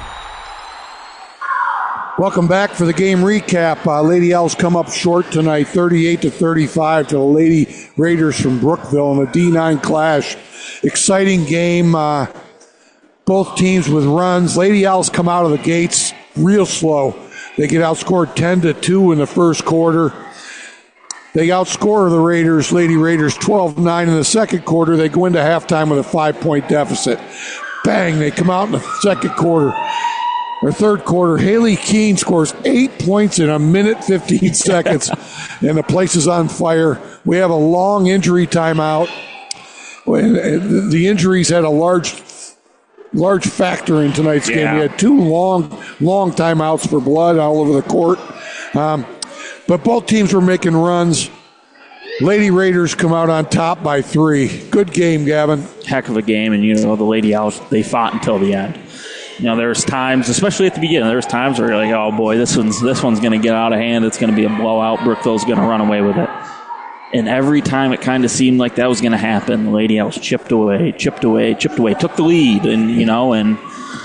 Welcome back for the game recap. Lady Owls come up short tonight, 38-35 to the Lady Raiders from Brookville in a D9 clash. Exciting game. Both teams with runs. Lady Owls come out of the gates real slow. They get outscored 10-2 in the first quarter. They outscore the Lady Raiders 12-9 in the second quarter. They go into halftime with a 5-point deficit. Bang, they come out in the second quarter. or third quarter, Haley Keene scores 8 points in a minute 15 seconds, and the place is on fire. We have a long injury timeout. The injuries had a large factor in tonight's game. We had 2 long timeouts for blood all over the court. But both teams were making runs. Lady Raiders come out on top by 3. Good game, Gavin. Heck of a game, and the Lady Owls, they fought until the end. There's times, especially at the beginning, there's times where you're like, oh boy, this one's going to get out of hand. It's going to be a blowout. Brookville's going to run away with it. And every time it kind of seemed like that was going to happen, the Lady Owls chipped away, took the lead, and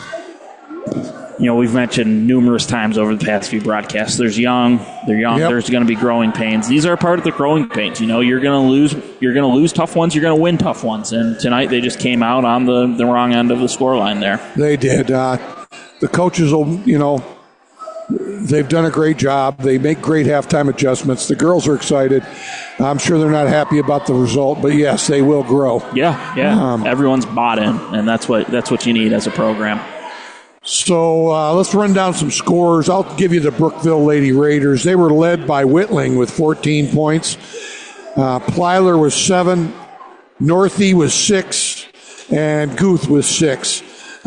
we've mentioned numerous times over the past few broadcasts, they're young, yep. There's going to be growing pains. These are part of the growing pains. You're going to lose tough ones, you're going to win tough ones. And tonight they just came out on the wrong end of the scoreline there. They did. The coaches will, they've done a great job. They make great halftime adjustments. The girls are excited. I'm sure they're not happy about the result, but yes, they will grow. Yeah. Everyone's bought in, and that's what you need as a program. So let's run down some scores. I'll give you the Brookville Lady Raiders. They were led by Whitling with 14 points. Plyler was 7. Northey was 6. And Guth was 6.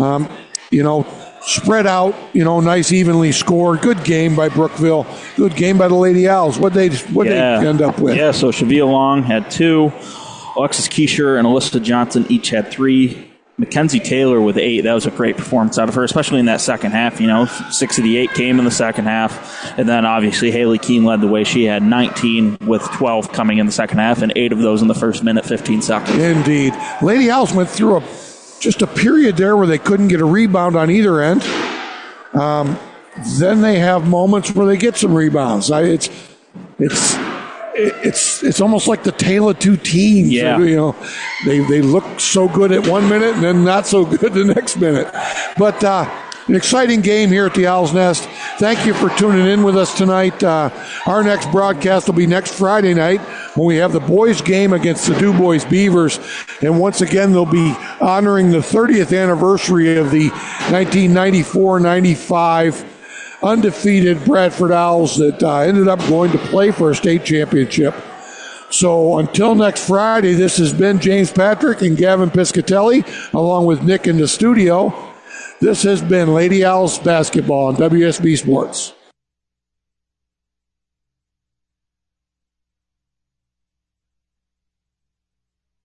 Spread out, nice evenly scored. Good game by Brookville. Good game by the Lady Owls. What'd they end up with? Yeah, so Shavia Long had 2. Alexis Keisher and Alyssa Johnson each had 3. Mackenzie Taylor with 8. That was a great performance out of her, especially in that second half. 6 of the 8 came in the second half. And then obviously Haley Keene led the way. She had 19 with 12 coming in the second half, and 8 of those in the first minute, 15 seconds. Indeed. Lady Owls went through just a period there where they couldn't get a rebound on either end. Then they have moments where they get some rebounds. It's almost like the tale of two teams. Yeah. They look so good at 1 minute and then not so good the next minute. But an exciting game here at the Owl's Nest. Thank you for tuning in with us tonight. Our next broadcast will be next Friday night when we have the boys' game against the Du Bois Beavers. And once again, they'll be honoring the 30th anniversary of the 1994-95 undefeated Bradford Owls that ended up going to play for a state championship. So until next Friday, this has been James Patrick and Gavin Piscatelli, along with Nick in the studio. This has been Lady Owls basketball on WSB Sports.